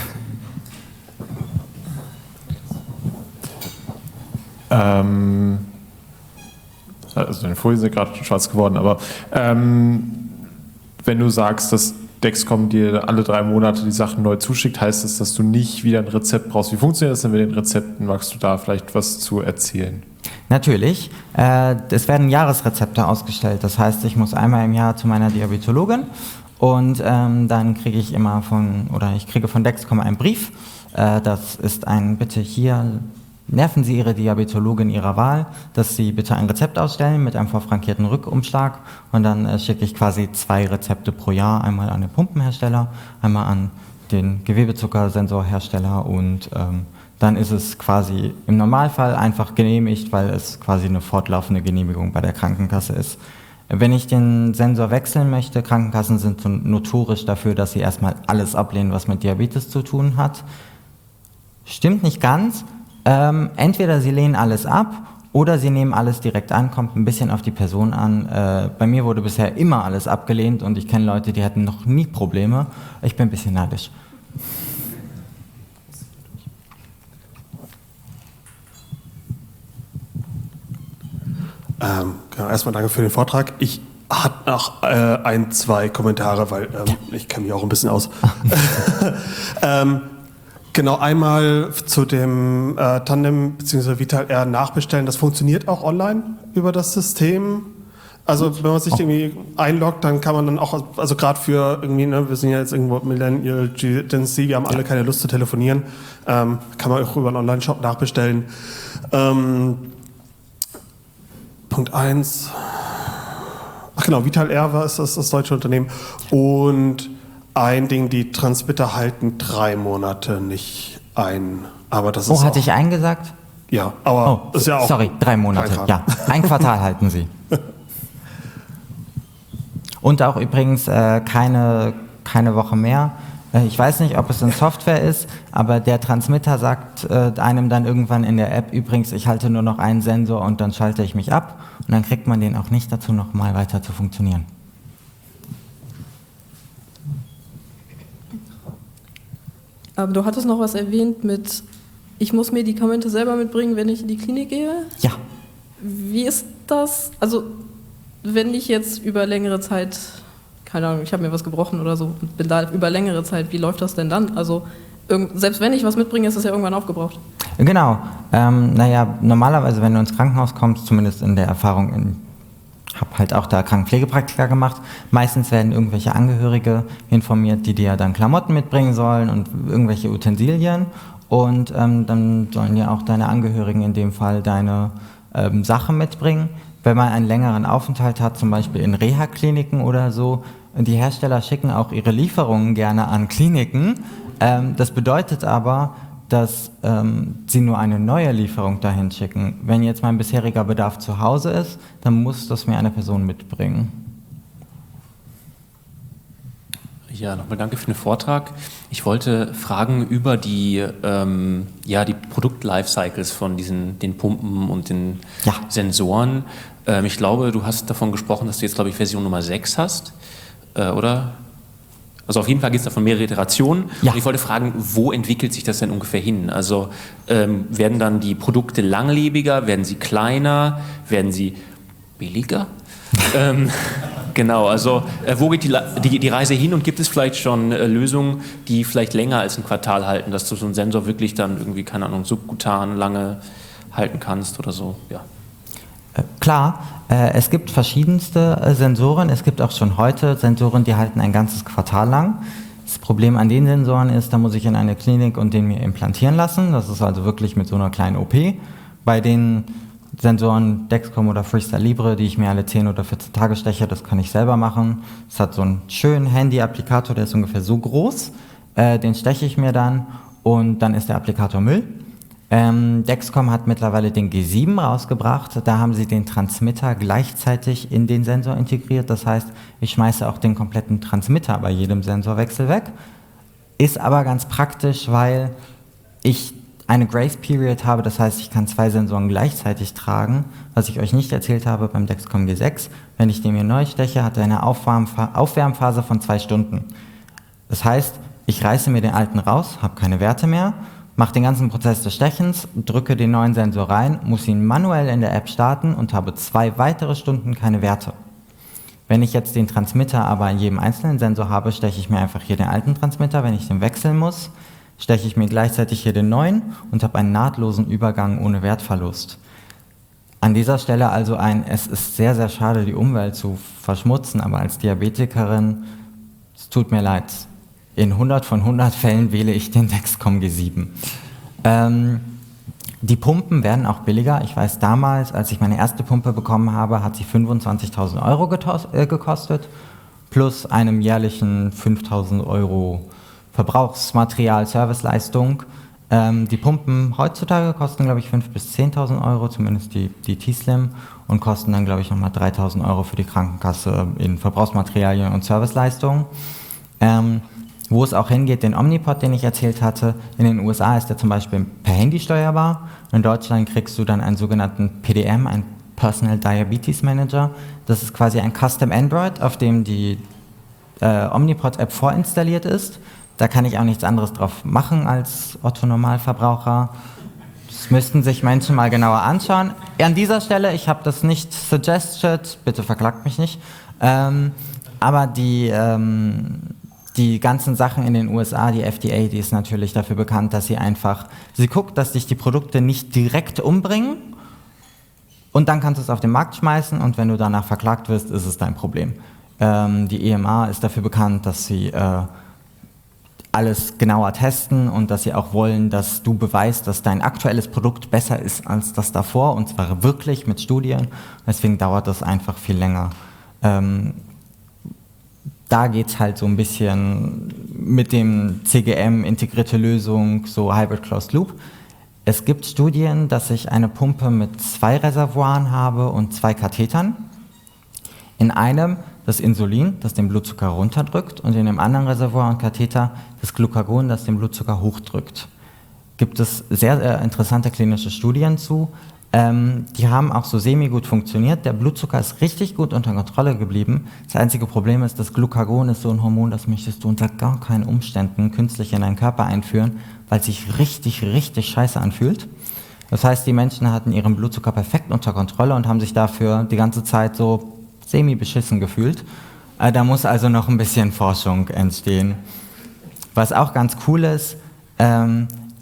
Also deine Folien sind gerade schwarz geworden, aber wenn du sagst, dass Dexcom dir alle 3 Monate die Sachen neu zuschickt, heißt das, dass du nicht wieder ein Rezept brauchst. Wie funktioniert das denn mit den Rezepten? Magst du da vielleicht was zu erzählen?
Natürlich. Es werden Jahresrezepte ausgestellt. Das heißt, ich muss einmal im Jahr zu meiner Diabetologin, und dann kriege ich kriege von Dexcom einen Brief. Das ist bitte hier nerven Sie Ihre Diabetologin Ihrer Wahl, dass Sie bitte ein Rezept ausstellen mit einem vorfrankierten Rückumschlag, und dann schicke ich quasi 2 Rezepte pro Jahr, einmal an den Pumpenhersteller, einmal an den Gewebezuckersensorhersteller, und dann ist es quasi im Normalfall einfach genehmigt, weil es quasi eine fortlaufende Genehmigung bei der Krankenkasse ist. Wenn ich den Sensor wechseln möchte, Krankenkassen sind so notorisch dafür, dass sie erstmal alles ablehnen, was mit Diabetes zu tun hat. Stimmt nicht ganz. Entweder sie lehnen alles ab oder sie nehmen alles direkt an, kommt ein bisschen auf die Person an. Bei mir wurde bisher immer alles abgelehnt, und ich kenne Leute, die hatten noch nie Probleme. Ich bin ein bisschen neidisch.
Genau, erstmal danke für den Vortrag. Ich hatte noch 1, 2 Kommentare, weil ich kenne mich auch ein bisschen aus. Genau, einmal zu dem Tandem bzw. Vital R nachbestellen. Das funktioniert auch online über das System. Also wenn man sich irgendwie einloggt, dann kann man dann auch, also gerade für irgendwie, ne, wir sind ja jetzt irgendwo Millennial Gen Z, wir haben alle keine Lust zu telefonieren, kann man auch über einen Online-Shop nachbestellen. Punkt 1. Ach genau, Vital R ist das deutsche Unternehmen. Und ein Ding, die Transmitter halten 3 Monate nicht ein. Aber das ist
hatte ich eingesagt?
Ja, aber ist ja auch.
Sorry, 3 Monate. Ja, ein Quartal halten sie. Und auch übrigens keine Woche mehr. Ich weiß nicht, ob es in Software ist, aber der Transmitter sagt einem dann irgendwann in der App, übrigens, ich halte nur noch einen Sensor und dann schalte ich mich ab, und dann kriegt man den auch nicht dazu, nochmal weiter zu funktionieren.
Aber du hattest noch was erwähnt mit, ich muss Medikamente selber mitbringen, wenn ich in die Klinik gehe?
Ja.
Wie ist das? Also, wenn ich jetzt über längere Zeit, keine Ahnung, ich habe mir was gebrochen oder so, bin da über längere Zeit, wie läuft das denn dann? Also, selbst wenn ich was mitbringe, ist es ja irgendwann aufgebraucht.
Genau. Normalerweise, wenn du ins Krankenhaus kommst, zumindest in der Erfahrung, habe halt auch da Krankenpflegepraktika gemacht, meistens werden irgendwelche Angehörige informiert, die dir dann Klamotten mitbringen sollen und irgendwelche Utensilien. Und dann sollen ja auch deine Angehörigen in dem Fall deine Sachen mitbringen. Wenn man einen längeren Aufenthalt hat, zum Beispiel in Reha-Kliniken oder so, die Hersteller schicken auch ihre Lieferungen gerne an Kliniken. Das bedeutet aber, dass sie nur eine neue Lieferung dahin schicken. Wenn jetzt mein bisheriger Bedarf zu Hause ist, dann muss das mir eine Person mitbringen.
Ja, nochmal danke für den Vortrag. Ich wollte fragen über die Produkt-Lifecycles von den Pumpen und den Sensoren. Ich glaube, du hast davon gesprochen, dass du jetzt, glaube ich, Version Nummer 6 hast, oder? Also auf jeden Fall gibt es davon mehrere Iterationen.
Ja.
Und ich wollte fragen, wo entwickelt sich das denn ungefähr hin? Also werden dann die Produkte langlebiger, werden sie kleiner, werden sie billiger? Genau, also wo geht die Reise hin und gibt es vielleicht schon Lösungen, die vielleicht länger als ein Quartal halten, dass du so einen Sensor wirklich dann irgendwie, keine Ahnung, subkutan lange halten kannst oder so? Ja.
Klar, es gibt verschiedenste Sensoren. Es gibt auch schon heute Sensoren, die halten ein ganzes Quartal lang. Das Problem an den Sensoren ist, da muss ich in eine Klinik und den mir implantieren lassen. Das ist also wirklich mit so einer kleinen OP. Bei den Sensoren Dexcom oder Freestyle Libre, die ich mir alle 10 oder 14 Tage steche, das kann ich selber machen. Es hat so einen schönen Handy-Applikator, der ist ungefähr so groß. Den steche ich mir dann und dann ist der Applikator Müll. Dexcom hat mittlerweile den G7 rausgebracht. Da haben sie den Transmitter gleichzeitig in den Sensor integriert. Das heißt, ich schmeiße auch den kompletten Transmitter bei jedem Sensorwechsel weg. Ist aber ganz praktisch, weil ich eine Grace Period habe. Das heißt, ich kann 2 Sensoren gleichzeitig tragen. Was ich euch nicht erzählt habe beim Dexcom G6. Wenn ich den mir neu steche, hat er eine Aufwärmphase von 2 Stunden. Das heißt, ich reiße mir den alten raus, habe keine Werte mehr, mache den ganzen Prozess des Stechens, drücke den neuen Sensor rein, muss ihn manuell in der App starten und habe 2 weitere Stunden keine Werte. Wenn ich jetzt den Transmitter aber in jedem einzelnen Sensor habe, steche ich mir einfach hier den alten Transmitter. Wenn ich den wechseln muss, steche ich mir gleichzeitig hier den neuen und habe einen nahtlosen Übergang ohne Wertverlust. An dieser Stelle also es ist sehr, sehr schade, die Umwelt zu verschmutzen, aber als Diabetikerin, es tut mir leid, in 100 von 100 Fällen wähle ich den Dexcom G7. Die Pumpen werden auch billiger. Ich weiß, damals, als ich meine erste Pumpe bekommen habe, hat sie 25.000 Euro gekostet, plus einem jährlichen 5.000 Euro Verbrauchsmaterial, Serviceleistung. Die Pumpen heutzutage kosten, glaube ich, 5.000 bis 10.000 Euro, zumindest die T-Slim, und kosten dann, glaube ich, nochmal 3.000 Euro für die Krankenkasse in Verbrauchsmaterialien und Serviceleistung. Wo es auch hingeht, den Omnipod, den ich erzählt hatte, in den USA ist der zum Beispiel per Handy steuerbar. In Deutschland kriegst du dann einen sogenannten PDM, einen Personal Diabetes Manager. Das ist quasi ein Custom Android, auf dem die Omnipod-App vorinstalliert ist. Da kann ich auch nichts anderes drauf machen als Otto-Normalverbraucher. Das müssten sich Menschen mal genauer anschauen. An dieser Stelle, ich habe das nicht suggested, bitte verklagt mich nicht, aber die ganzen Sachen in den USA, die FDA, die ist natürlich dafür bekannt, dass sie guckt, dass dich die Produkte nicht direkt umbringen und dann kannst du es auf den Markt schmeißen und wenn du danach verklagt wirst, ist es dein Problem. Die EMA ist dafür bekannt, dass sie alles genauer testen und dass sie auch wollen, dass du beweist, dass dein aktuelles Produkt besser ist als das davor und zwar wirklich mit Studien. Deswegen dauert das einfach viel länger. Da geht es halt so ein bisschen mit dem CGM, integrierte Lösung, so Hybrid Closed Loop. Es gibt Studien, dass ich eine Pumpe mit 2 Reservoiren habe und 2 Kathetern. In einem das Insulin, das den Blutzucker runterdrückt, und in dem anderen Reservoir und Katheter das Glucagon, das den Blutzucker hochdrückt. Gibt es sehr, sehr interessante klinische Studien zu. Die haben auch so semi-gut funktioniert. Der Blutzucker ist richtig gut unter Kontrolle geblieben. Das einzige Problem ist, das Glucagon ist so ein Hormon, das möchtest du unter gar keinen Umständen künstlich in deinen Körper einführen, weil es sich richtig, richtig scheiße anfühlt. Das heißt, die Menschen hatten ihren Blutzucker perfekt unter Kontrolle und haben sich dafür die ganze Zeit so semi-beschissen gefühlt. Da muss also noch ein bisschen Forschung entstehen. Was auch ganz cool ist,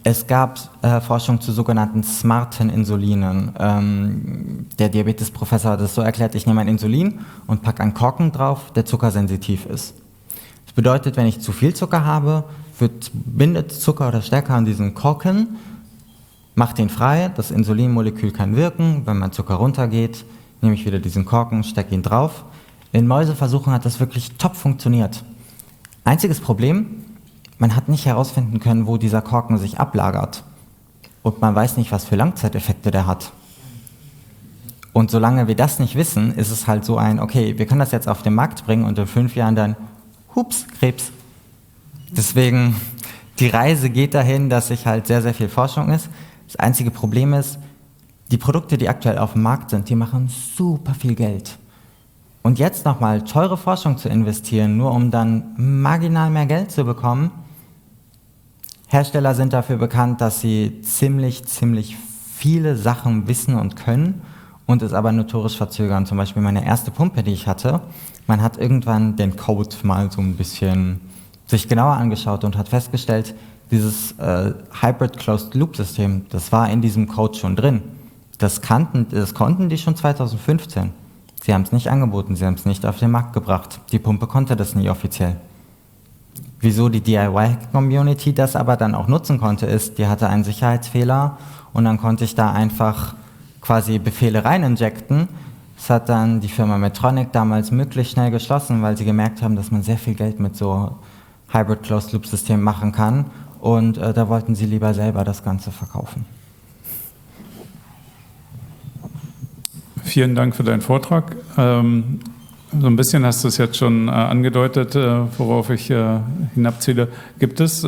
Es gab Forschung zu sogenannten smarten Insulinen. Der Diabetesprofessor hat es so erklärt, ich nehme ein Insulin und packe einen Korken drauf, der zuckersensitiv ist. Das bedeutet, wenn ich zu viel Zucker habe, bindet Zucker oder Stärke an diesen Korken, macht ihn frei, das Insulinmolekül kann wirken, wenn mein Zucker runtergeht, nehme ich wieder diesen Korken, stecke ihn drauf. In Mäuseversuchen hat das wirklich top funktioniert. Einziges Problem, man hat nicht herausfinden können, wo dieser Korken sich ablagert. Und man weiß nicht, was für Langzeiteffekte der hat. Und solange wir das nicht wissen, ist es halt so okay, wir können das jetzt auf den Markt bringen und in 5 Jahren dann, hups, Krebs. Deswegen, die Reise geht dahin, dass sich halt sehr, sehr viel Forschung ist. Das einzige Problem ist, die Produkte, die aktuell auf dem Markt sind, die machen super viel Geld. Und jetzt nochmal teure Forschung zu investieren, nur um dann marginal mehr Geld zu bekommen. Hersteller sind dafür bekannt, dass sie ziemlich viele Sachen wissen und können und es aber notorisch verzögern. Zum Beispiel meine erste Pumpe, die ich hatte, man hat irgendwann den Code mal so ein bisschen sich genauer angeschaut und hat festgestellt, dieses Hybrid Closed Loop System, das war in diesem Code schon drin. Das konnten die schon 2015. Sie haben es nicht angeboten, sie haben es nicht auf den Markt gebracht. Die Pumpe konnte das nie offiziell. Wieso die DIY-Community das aber dann auch nutzen konnte, ist, die hatte einen Sicherheitsfehler und dann konnte ich da einfach quasi Befehle rein injecten. Das hat dann die Firma Medtronic damals möglichst schnell geschlossen, weil sie gemerkt haben, dass man sehr viel Geld mit so Hybrid Closed Loop System machen kann und da wollten sie lieber selber das Ganze verkaufen.
Vielen Dank für deinen Vortrag. So ein bisschen hast du es jetzt schon angedeutet, worauf ich hinabziele. Gibt es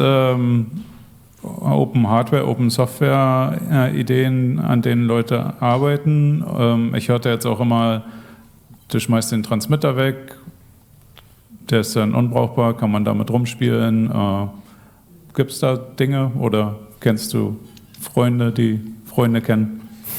Open Hardware, Open Software Ideen, an denen Leute arbeiten? Ich hörte jetzt auch immer, du schmeißt den Transmitter weg, der ist dann unbrauchbar, kann man damit rumspielen? Gibt es da Dinge oder kennst du Freunde, die Freunde kennen?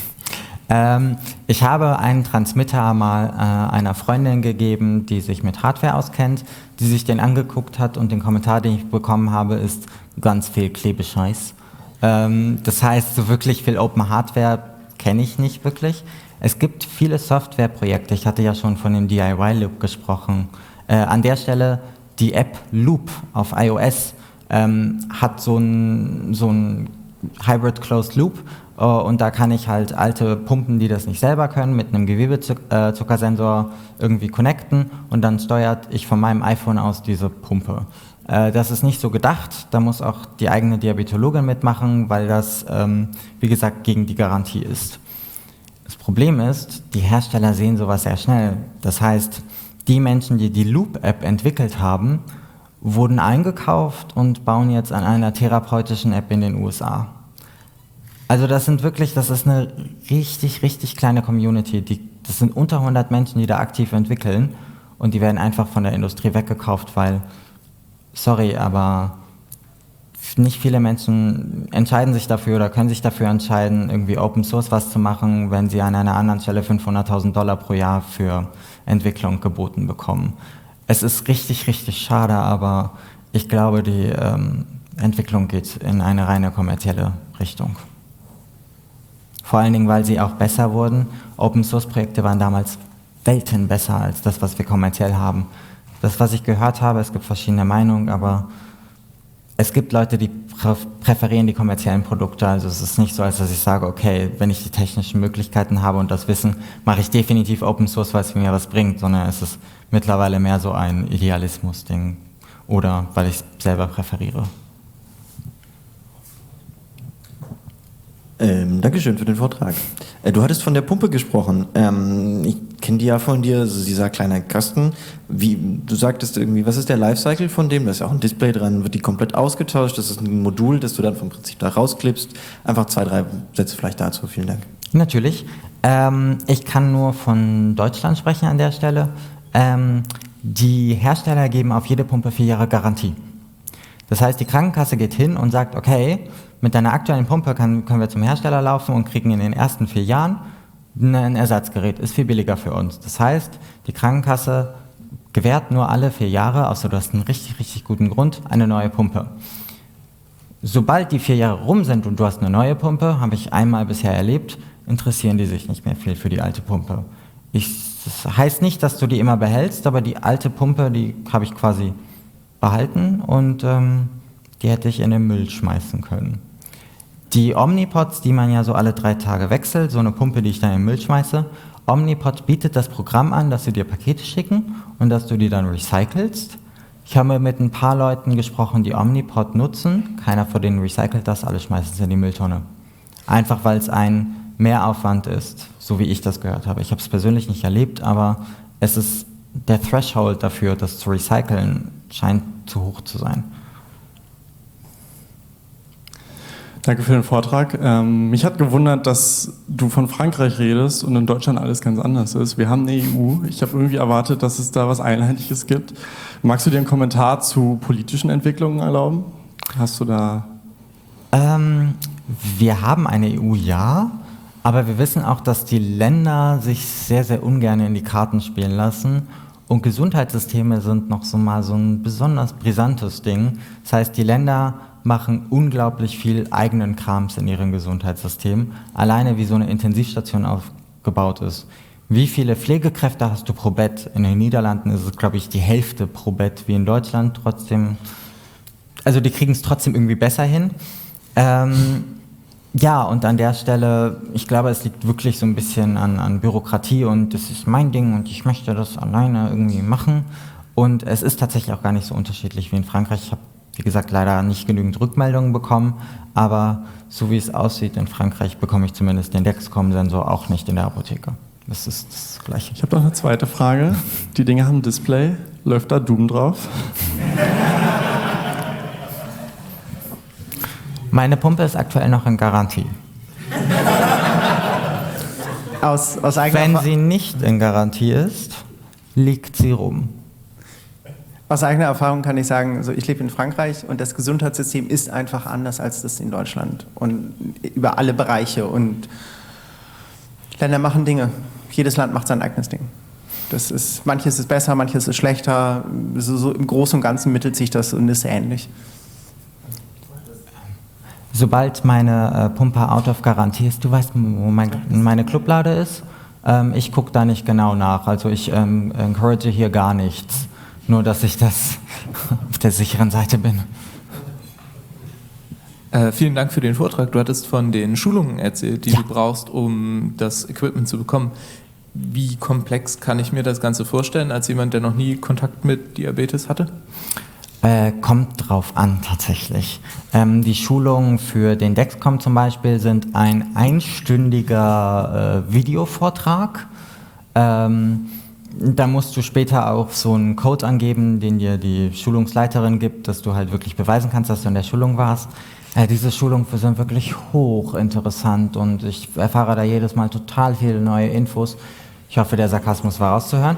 Ich habe einen Transmitter mal einer Freundin gegeben, die sich mit Hardware auskennt, die sich den angeguckt hat und den Kommentar, den ich bekommen habe, ist ganz viel Klebescheiß. Das heißt, so wirklich viel Open Hardware kenne ich nicht wirklich. Es gibt viele Softwareprojekte, ich hatte ja schon von dem DIY Loop gesprochen. An der Stelle die App Loop auf iOS hat so ein Hybrid Closed Loop und da kann ich halt alte Pumpen, die das nicht selber können, mit einem Gewebezuckersensor irgendwie connecten und dann steuert ich von meinem iPhone aus diese Pumpe. Das ist nicht so gedacht, da muss auch die eigene Diabetologin mitmachen, weil das, wie gesagt, gegen die Garantie ist. Das Problem ist, die Hersteller sehen sowas sehr schnell. Das heißt, die Menschen, die die Loop-App entwickelt haben, wurden eingekauft und bauen jetzt an einer therapeutischen App in den USA. Also das ist eine richtig kleine Community. Das sind unter 100 Menschen, die da aktiv entwickeln und die werden einfach von der Industrie weggekauft, weil, sorry, aber nicht viele Menschen entscheiden sich dafür oder können sich dafür entscheiden, irgendwie Open Source was zu machen, wenn sie an einer anderen Stelle $500.000 pro Jahr für Entwicklung geboten bekommen. Es ist richtig schade, aber ich glaube, die Entwicklung geht in eine reine kommerzielle Richtung. Vor allen Dingen, weil sie auch besser wurden. Open-Source-Projekte waren damals Welten besser als das, was wir kommerziell haben. Das, was ich gehört habe, es gibt verschiedene Meinungen, aber es gibt Leute, die präferieren die kommerziellen Produkte. Also es ist nicht so, als dass ich sage, okay, wenn ich die technischen Möglichkeiten habe und das Wissen, mache ich definitiv Open Source, weil es mir was bringt, sondern es ist mittlerweile mehr so ein Idealismus-Ding oder weil ich es selber präferiere.
Dankeschön für den Vortrag. Du hattest von der Pumpe gesprochen. Ich kenne die ja von dir, also dieser kleine Kasten. Du sagtest irgendwie, was ist der Lifecycle von dem? Da ist ja auch ein Display dran. Wird die komplett ausgetauscht? Das ist ein Modul, das du dann vom Prinzip da rausklippst. Einfach 2, 3 Sätze vielleicht dazu. Vielen Dank.
Natürlich. Ich kann nur von Deutschland sprechen an der Stelle. Die Hersteller geben auf jede Pumpe 4 Jahre Garantie. Das heißt, die Krankenkasse geht hin und sagt, okay, mit deiner aktuellen Pumpe können wir zum Hersteller laufen und kriegen in den ersten 4 Jahren ein Ersatzgerät. Ist viel billiger für uns. Das heißt, die Krankenkasse gewährt nur alle 4 Jahre, außer du hast einen richtig guten Grund, eine neue Pumpe. Sobald die 4 Jahre rum sind und du hast eine neue Pumpe, habe ich einmal bisher erlebt, interessieren die sich nicht mehr viel für die alte Pumpe. Das heißt nicht, dass du die immer behältst, aber die alte Pumpe, die habe ich quasi behalten und die hätte ich in den Müll schmeißen können. Die Omnipods, die man ja so alle 3 Tage wechselt, so eine Pumpe, die ich dann in den Müll schmeiße, Omnipod bietet das Programm an, dass sie dir Pakete schicken und dass du die dann recycelst. Ich habe mit ein paar Leuten gesprochen, die Omnipod nutzen. Keiner von denen recycelt das, alle schmeißen es in die Mülltonne. Einfach weil es ein Mehraufwand ist, so wie ich das gehört habe. Ich habe es persönlich nicht erlebt, aber es ist der Threshold dafür, das zu recyceln, scheint zu hoch zu sein.
Danke für den Vortrag. Mich hat gewundert, dass du von Frankreich redest und in Deutschland alles ganz anders ist. Wir haben eine EU. Ich habe irgendwie erwartet, dass es da was Einheitliches gibt. Magst du dir einen Kommentar zu politischen Entwicklungen erlauben? Hast du da...
Wir haben eine EU, ja, aber wir wissen auch, dass die Länder sich sehr, sehr ungern in die Karten spielen lassen. Und Gesundheitssysteme sind noch so mal so ein besonders brisantes Ding. Das heißt, die Länder machen unglaublich viel eigenen Krams in ihrem Gesundheitssystem. Alleine wie so eine Intensivstation aufgebaut ist. Wie viele Pflegekräfte hast du pro Bett? In den Niederlanden ist es, glaube ich, die Hälfte pro Bett wie in Deutschland. Trotzdem, also die kriegen es trotzdem irgendwie besser hin. Ja, und an der Stelle, ich glaube, es liegt wirklich so ein bisschen an Bürokratie und das ist mein Ding und ich möchte das alleine irgendwie machen. Und es ist tatsächlich auch gar nicht so unterschiedlich wie in Frankreich. Ich habe, wie gesagt, leider nicht genügend Rückmeldungen bekommen, aber so wie es aussieht in Frankreich, bekomme ich zumindest den Dexcom-Sensor auch nicht in der Apotheke. Das ist das Gleiche.
Ich habe noch eine zweite Frage. Die Dinge haben ein Display. Läuft da Doom drauf?
Meine Pumpe ist aktuell noch in Garantie. Wenn sie nicht in Garantie ist, liegt sie rum.
Aus eigener Erfahrung kann ich sagen, also ich lebe in Frankreich und das Gesundheitssystem ist einfach anders als das in Deutschland und über alle Bereiche und Länder machen Dinge. Jedes Land macht sein eigenes Ding. Manches ist besser, manches ist schlechter. So im Großen und Ganzen mittelt sich das und ist ähnlich.
Sobald meine Pumpe out of Garantie ist, du weißt, wo meine Clublade ist, ich gucke da nicht genau nach. Also ich encourage hier gar nichts. Nur, dass ich das auf der sicheren Seite bin.
Vielen Dank für den Vortrag. Du hattest von den Schulungen erzählt, die du brauchst, um das Equipment zu bekommen. Wie komplex kann ich mir das Ganze vorstellen, als jemand, der noch nie Kontakt mit Diabetes hatte?
Kommt drauf an, tatsächlich. Die Schulungen für den Dexcom zum Beispiel sind ein einstündiger Videovortrag. Da musst du später auch so einen Code angeben, den dir die Schulungsleiterin gibt, dass du halt wirklich beweisen kannst, dass du in der Schulung warst. Diese Schulungen sind wirklich hochinteressant und ich erfahre da jedes Mal total viele neue Infos. Ich hoffe, der Sarkasmus war rauszuhören.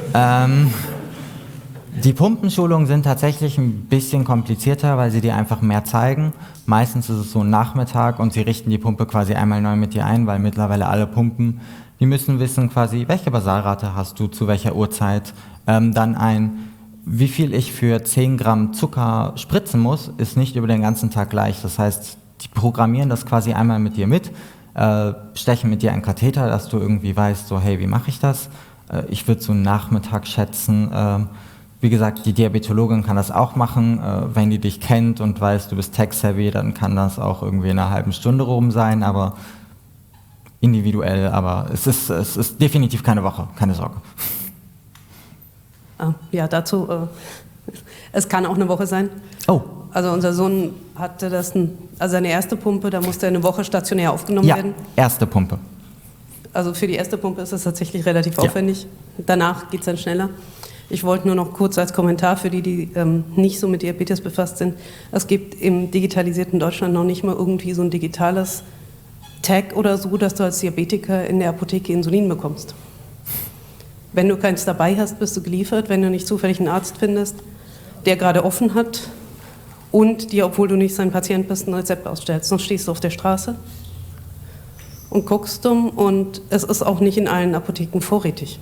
Die Pumpenschulungen sind tatsächlich ein bisschen komplizierter, weil sie dir einfach mehr zeigen. Meistens ist es so ein Nachmittag und sie richten die Pumpe quasi einmal neu mit dir ein, weil mittlerweile alle Pumpen, die müssen wissen quasi, welche Basalrate hast du, zu welcher Uhrzeit. Wie viel ich für 10 Gramm Zucker spritzen muss, ist nicht über den ganzen Tag gleich. Das heißt, die programmieren das quasi einmal mit dir mit, stechen mit dir einen Katheter, dass du irgendwie weißt, so hey, wie mache ich das? Ich würde so einen Nachmittag schätzen. Wie gesagt, die Diabetologin kann das auch machen. Wenn die dich kennt und weiß, du bist tech-savvy, dann kann das auch irgendwie in einer halben Stunde rum sein, aber individuell. Aber es ist definitiv keine Woche, keine Sorge.
Ja, dazu, es kann auch eine Woche sein.
Oh.
Also unser Sohn hatte seine erste Pumpe, da musste er eine Woche stationär aufgenommen werden.
Ja, erste Pumpe.
Also für die erste Pumpe ist es tatsächlich relativ aufwendig. Danach geht es dann schneller. Ich wollte nur noch kurz als Kommentar für die nicht so mit Diabetes befasst sind. Es gibt im digitalisierten Deutschland noch nicht mal irgendwie so ein digitales Tag oder so, dass du als Diabetiker in der Apotheke Insulin bekommst. Wenn du keins dabei hast, bist du geliefert, wenn du nicht zufällig einen Arzt findest, der gerade offen hat und dir, obwohl du nicht sein Patient bist, ein Rezept ausstellst. Sonst stehst du auf der Straße und guckst und es ist auch nicht in allen Apotheken vorrätig.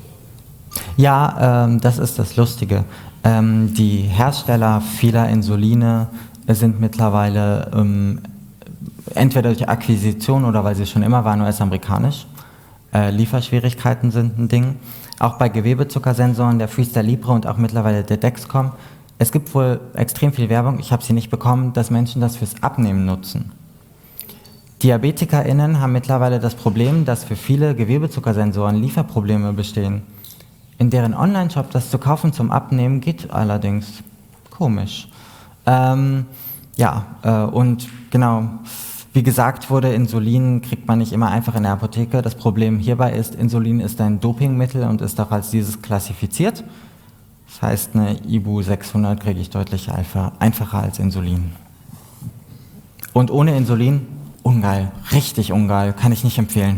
Ja, das ist das Lustige. Die Hersteller vieler Insuline sind mittlerweile entweder durch Akquisition oder weil sie schon immer waren, US-amerikanisch. Lieferschwierigkeiten sind ein Ding. Auch bei Gewebezuckersensoren, der Freestyle Libre und auch mittlerweile der Dexcom. Es gibt wohl extrem viel Werbung, ich habe sie nicht bekommen, dass Menschen das fürs Abnehmen nutzen. DiabetikerInnen haben mittlerweile das Problem, dass für viele Gewebezuckersensoren Lieferprobleme bestehen. In deren Online-Shop das zu kaufen zum Abnehmen geht allerdings. Komisch. Und genau, wie gesagt wurde, Insulin kriegt man nicht immer einfach in der Apotheke. Das Problem hierbei ist, Insulin ist ein Dopingmittel und ist auch als dieses klassifiziert. Das heißt, eine Ibu 600 kriege ich deutlich einfacher als Insulin. Und ohne Insulin, ungeil, richtig ungeil, kann ich nicht empfehlen.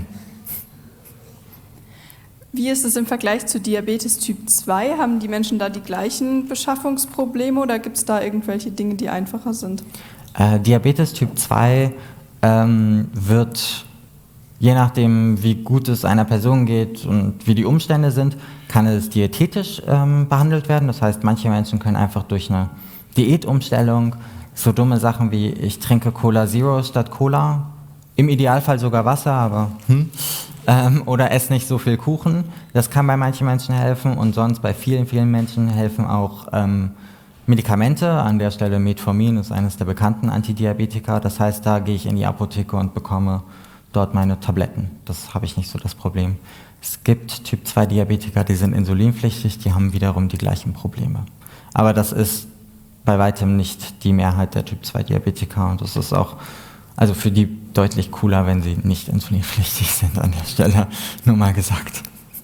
Wie ist es im Vergleich zu Diabetes Typ 2? Haben die Menschen da die gleichen Beschaffungsprobleme oder gibt es da irgendwelche Dinge, die einfacher sind?
Diabetes Typ 2 wird, je nachdem wie gut es einer Person geht und wie die Umstände sind, kann es diätetisch behandelt werden. Das heißt, manche Menschen können einfach durch eine Diätumstellung so dumme Sachen wie ich trinke Cola Zero statt Cola, im Idealfall sogar Wasser, aber oder esse nicht so viel Kuchen. Das kann bei manchen Menschen helfen und sonst bei vielen, vielen Menschen helfen auch Medikamente. An der Stelle Metformin ist eines der bekannten Antidiabetika. Das heißt, da gehe ich in die Apotheke und bekomme dort meine Tabletten. Das habe ich nicht so das Problem. Es gibt Typ 2 Diabetiker, die sind insulinpflichtig, die haben wiederum die gleichen Probleme. Aber das ist bei weitem nicht die Mehrheit der Typ 2 Diabetiker und das ist auch also für die deutlich cooler, wenn sie nicht insulinpflichtig sind an der Stelle, nur mal gesagt.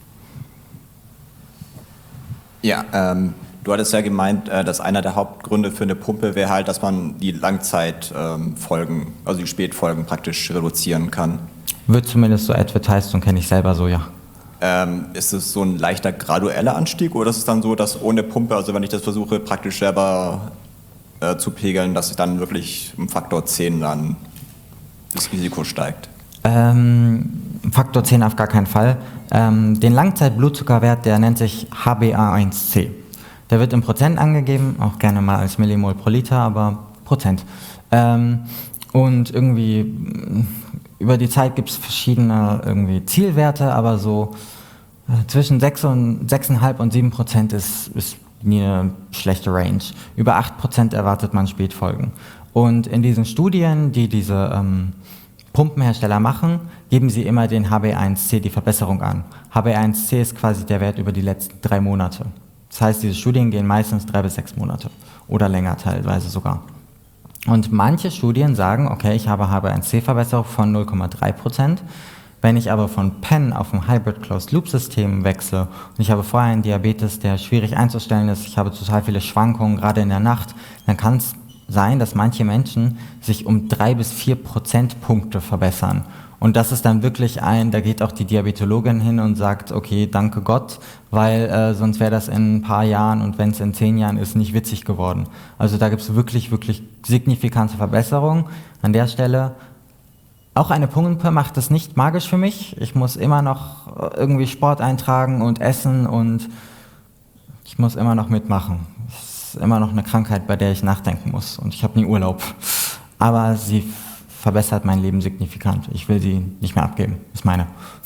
Ja, du hattest ja gemeint, dass einer der Hauptgründe für eine Pumpe wäre halt, dass man die Langzeitfolgen, also die Spätfolgen praktisch reduzieren kann.
Wird zumindest so advertised und kenne ich selber so, ja.
Ist es so ein leichter gradueller Anstieg oder ist es dann so, dass ohne Pumpe, also wenn ich das versuche praktisch selber zu pegeln, dass ich dann wirklich um Faktor 10 dann das Risiko steigt?
Faktor 10 auf gar keinen Fall. Den Langzeitblutzuckerwert, der nennt sich HbA1c. Der wird in Prozent angegeben, auch gerne mal als Millimol pro Liter, aber Prozent. Und irgendwie über die Zeit gibt es verschiedene irgendwie Zielwerte, aber so zwischen 6,5 und 7% ist nie eine schlechte Range. Über 8% erwartet man Spätfolgen. Und in diesen Studien, die diese Pumpenhersteller machen, geben sie immer den HbA1c, die Verbesserung an. HbA1c ist quasi der Wert über die letzten 3 Monate. Das heißt, diese Studien gehen meistens 3 bis 6 Monate oder länger teilweise sogar. Und manche Studien sagen, okay, ich habe HbA1c-Verbesserung von 0,3%. Wenn ich aber von Pen auf ein Hybrid Closed Loop System wechsle und ich habe vorher einen Diabetes, der schwierig einzustellen ist, ich habe total viele Schwankungen, gerade in der Nacht, dann kann es sein, dass manche Menschen sich um 3 bis 4 Prozentpunkte verbessern. Und das ist dann wirklich da geht auch die Diabetologin hin und sagt, okay, danke Gott, weil sonst wäre das in ein paar Jahren und wenn es in 10 Jahren ist, nicht witzig geworden. Also da gibt es wirklich, wirklich signifikante Verbesserungen. An der Stelle, auch eine Pumpe macht es nicht magisch für mich. Ich muss immer noch irgendwie Sport eintragen und essen und ich muss immer noch mitmachen. Das ist immer noch eine Krankheit, bei der ich nachdenken muss und ich habe nie Urlaub. Aber sie verbessert mein Leben signifikant. Ich will sie nicht mehr abgeben, ist meine.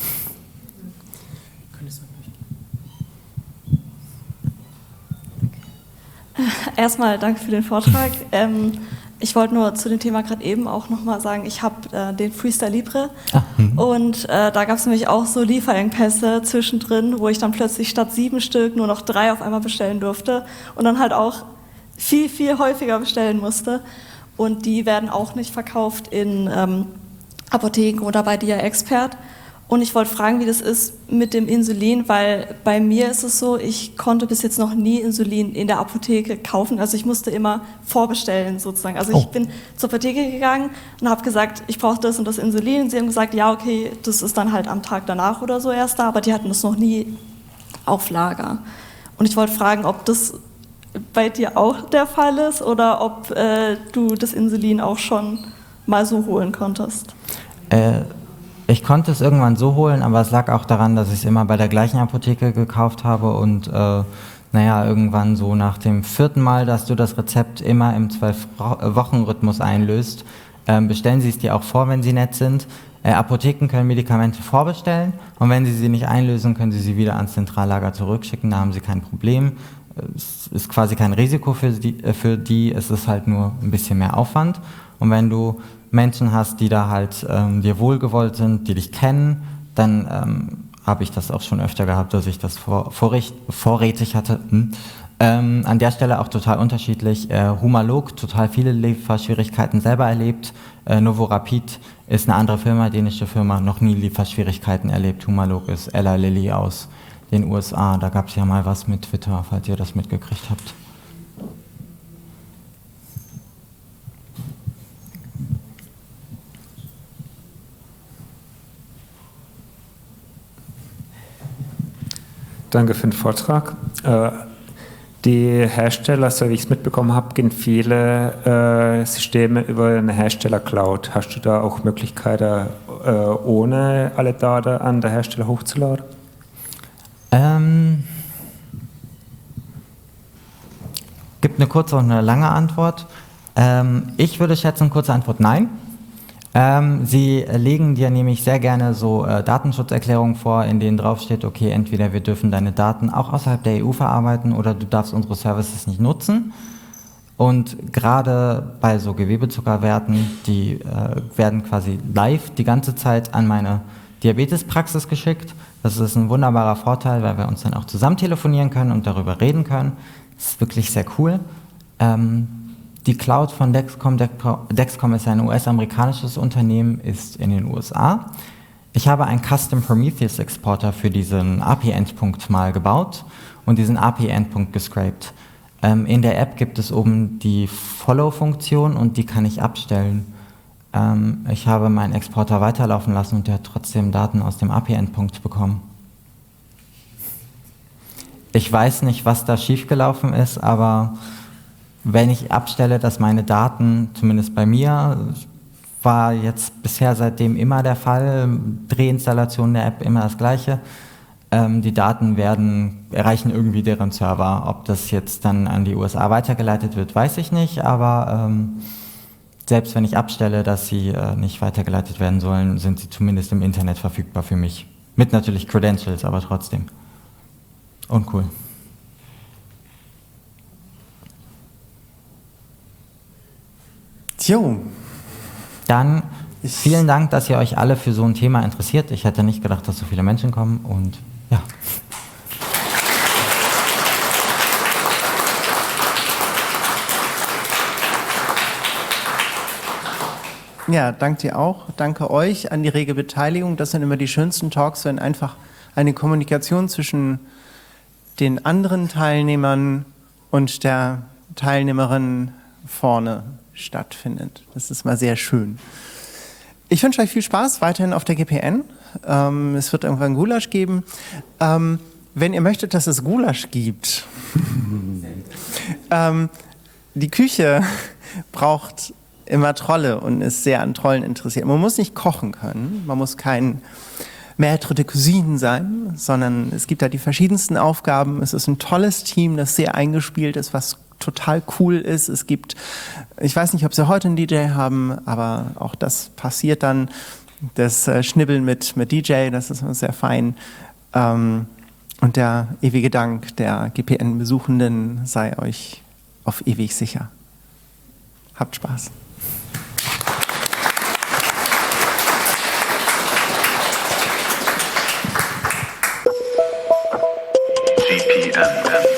Erstmal danke für den Vortrag. Ich wollte nur zu dem Thema gerade eben auch nochmal sagen, ich habe den Freestyle Libre und da gab es nämlich auch so Lieferengpässe zwischendrin, wo ich dann plötzlich statt 7 Stück nur noch 3 auf einmal bestellen durfte und dann halt auch viel, viel häufiger bestellen musste. Und die werden auch nicht verkauft in Apotheken oder bei DiaExpert. Und ich wollte fragen, wie das ist mit dem Insulin, weil bei mir ist es so, ich konnte bis jetzt noch nie Insulin in der Apotheke kaufen. Also ich musste immer vorbestellen sozusagen. Also ich bin zur Apotheke gegangen und habe gesagt, ich brauche das und das Insulin. Und sie haben gesagt, ja okay, das ist dann halt am Tag danach oder so erst da. Aber die hatten das noch nie auf Lager. Und ich wollte fragen, ob das bei dir auch der Fall ist oder ob du das Insulin auch schon mal so holen konntest?
Ich konnte es irgendwann so holen, aber es lag auch daran, dass ich es immer bei der gleichen Apotheke gekauft habe und eine naja, irgendwann so nach dem 4. Mal, dass du das Rezept immer im 12-Wochen-Rhythmus einlöst, bestellen sie es dir auch vor, wenn sie nett sind. Apotheken können Medikamente vorbestellen und wenn sie sie nicht einlösen, können sie sie wieder ans Zentrallager zurückschicken, da haben sie kein Problem. Es ist quasi kein Risiko für die, es ist halt nur ein bisschen mehr Aufwand. Und wenn du Menschen hast, die da halt dir wohlgewollt sind, die dich kennen, dann habe ich das auch schon öfter gehabt, dass ich das vorrätig hatte. An der Stelle auch total unterschiedlich. Humalog, total viele Lieferschwierigkeiten selber erlebt. Novorapid ist eine andere Firma, dänische Firma, noch nie Lieferschwierigkeiten erlebt. Humalog ist Ella Lilly aus den USA. Da gab es ja mal was mit Twitter, falls ihr das mitgekriegt habt.
Danke für den Vortrag. Die Hersteller, so wie ich es mitbekommen habe, gehen viele Systeme über eine Hersteller-Cloud. Hast du da auch Möglichkeiten, ohne alle Daten an der Hersteller hochzuladen?
Gibt eine kurze und eine lange Antwort. Ich würde schätzen, kurze Antwort nein. Sie legen dir nämlich sehr gerne so Datenschutzerklärungen vor, in denen draufsteht, okay, entweder wir dürfen deine Daten auch außerhalb der EU verarbeiten oder du darfst unsere Services nicht nutzen. Und gerade bei so Gewebezuckerwerten, die werden quasi live die ganze Zeit an meine Diabetespraxis geschickt. Das ist ein wunderbarer Vorteil, weil wir uns dann auch zusammen telefonieren können und darüber reden können. Das ist wirklich sehr cool. Die Cloud von Dexcom ist ein US-amerikanisches Unternehmen, ist in den USA. Ich habe einen Custom Prometheus Exporter für diesen API-Endpunkt mal gebaut und diesen API-Endpunkt gescraped. In der App gibt es oben die Follow-Funktion und die kann ich abstellen. Ich habe meinen Exporter weiterlaufen lassen und der hat trotzdem Daten aus dem API-Endpunkt bekommen. Ich weiß nicht, was da schiefgelaufen ist, aber wenn ich abstelle, dass meine Daten, zumindest bei mir, war jetzt bisher seitdem immer der Fall, Reinstallation der App immer das Gleiche, die Daten erreichen irgendwie deren Server. Ob das jetzt dann an die USA weitergeleitet wird, weiß ich nicht, aber selbst wenn ich abstelle, dass sie nicht weitergeleitet werden sollen, sind sie zumindest im Internet verfügbar für mich. Mit natürlich Credentials, aber trotzdem. Uncool.
Jo.
Dann vielen Dank, dass ihr euch alle für so ein Thema interessiert. Ich hätte nicht gedacht, dass so viele Menschen kommen und ja.
Ja, danke dir auch. Danke euch an die rege Beteiligung. Das sind immer die schönsten Talks, wenn einfach eine Kommunikation zwischen den anderen Teilnehmern und der Teilnehmerin vorne stattfindet. Das ist mal sehr schön. Ich wünsche euch viel Spaß weiterhin auf der GPN. Es wird irgendwann Gulasch geben. Wenn ihr möchtet, dass es Gulasch gibt, die Küche braucht immer Trolle und ist sehr an Trollen interessiert. Man muss nicht kochen können, man muss kein Maître de Cuisine sein, sondern es gibt da die verschiedensten Aufgaben. Es ist ein tolles Team, das sehr eingespielt ist, was total cool ist. Es gibt, ich weiß nicht, ob sie heute einen DJ haben, aber auch das passiert dann. Das Schnibbeln mit DJ, das ist sehr fein. Und der ewige Dank der GPN-Besuchenden sei euch auf ewig sicher. Habt Spaß.
GPN.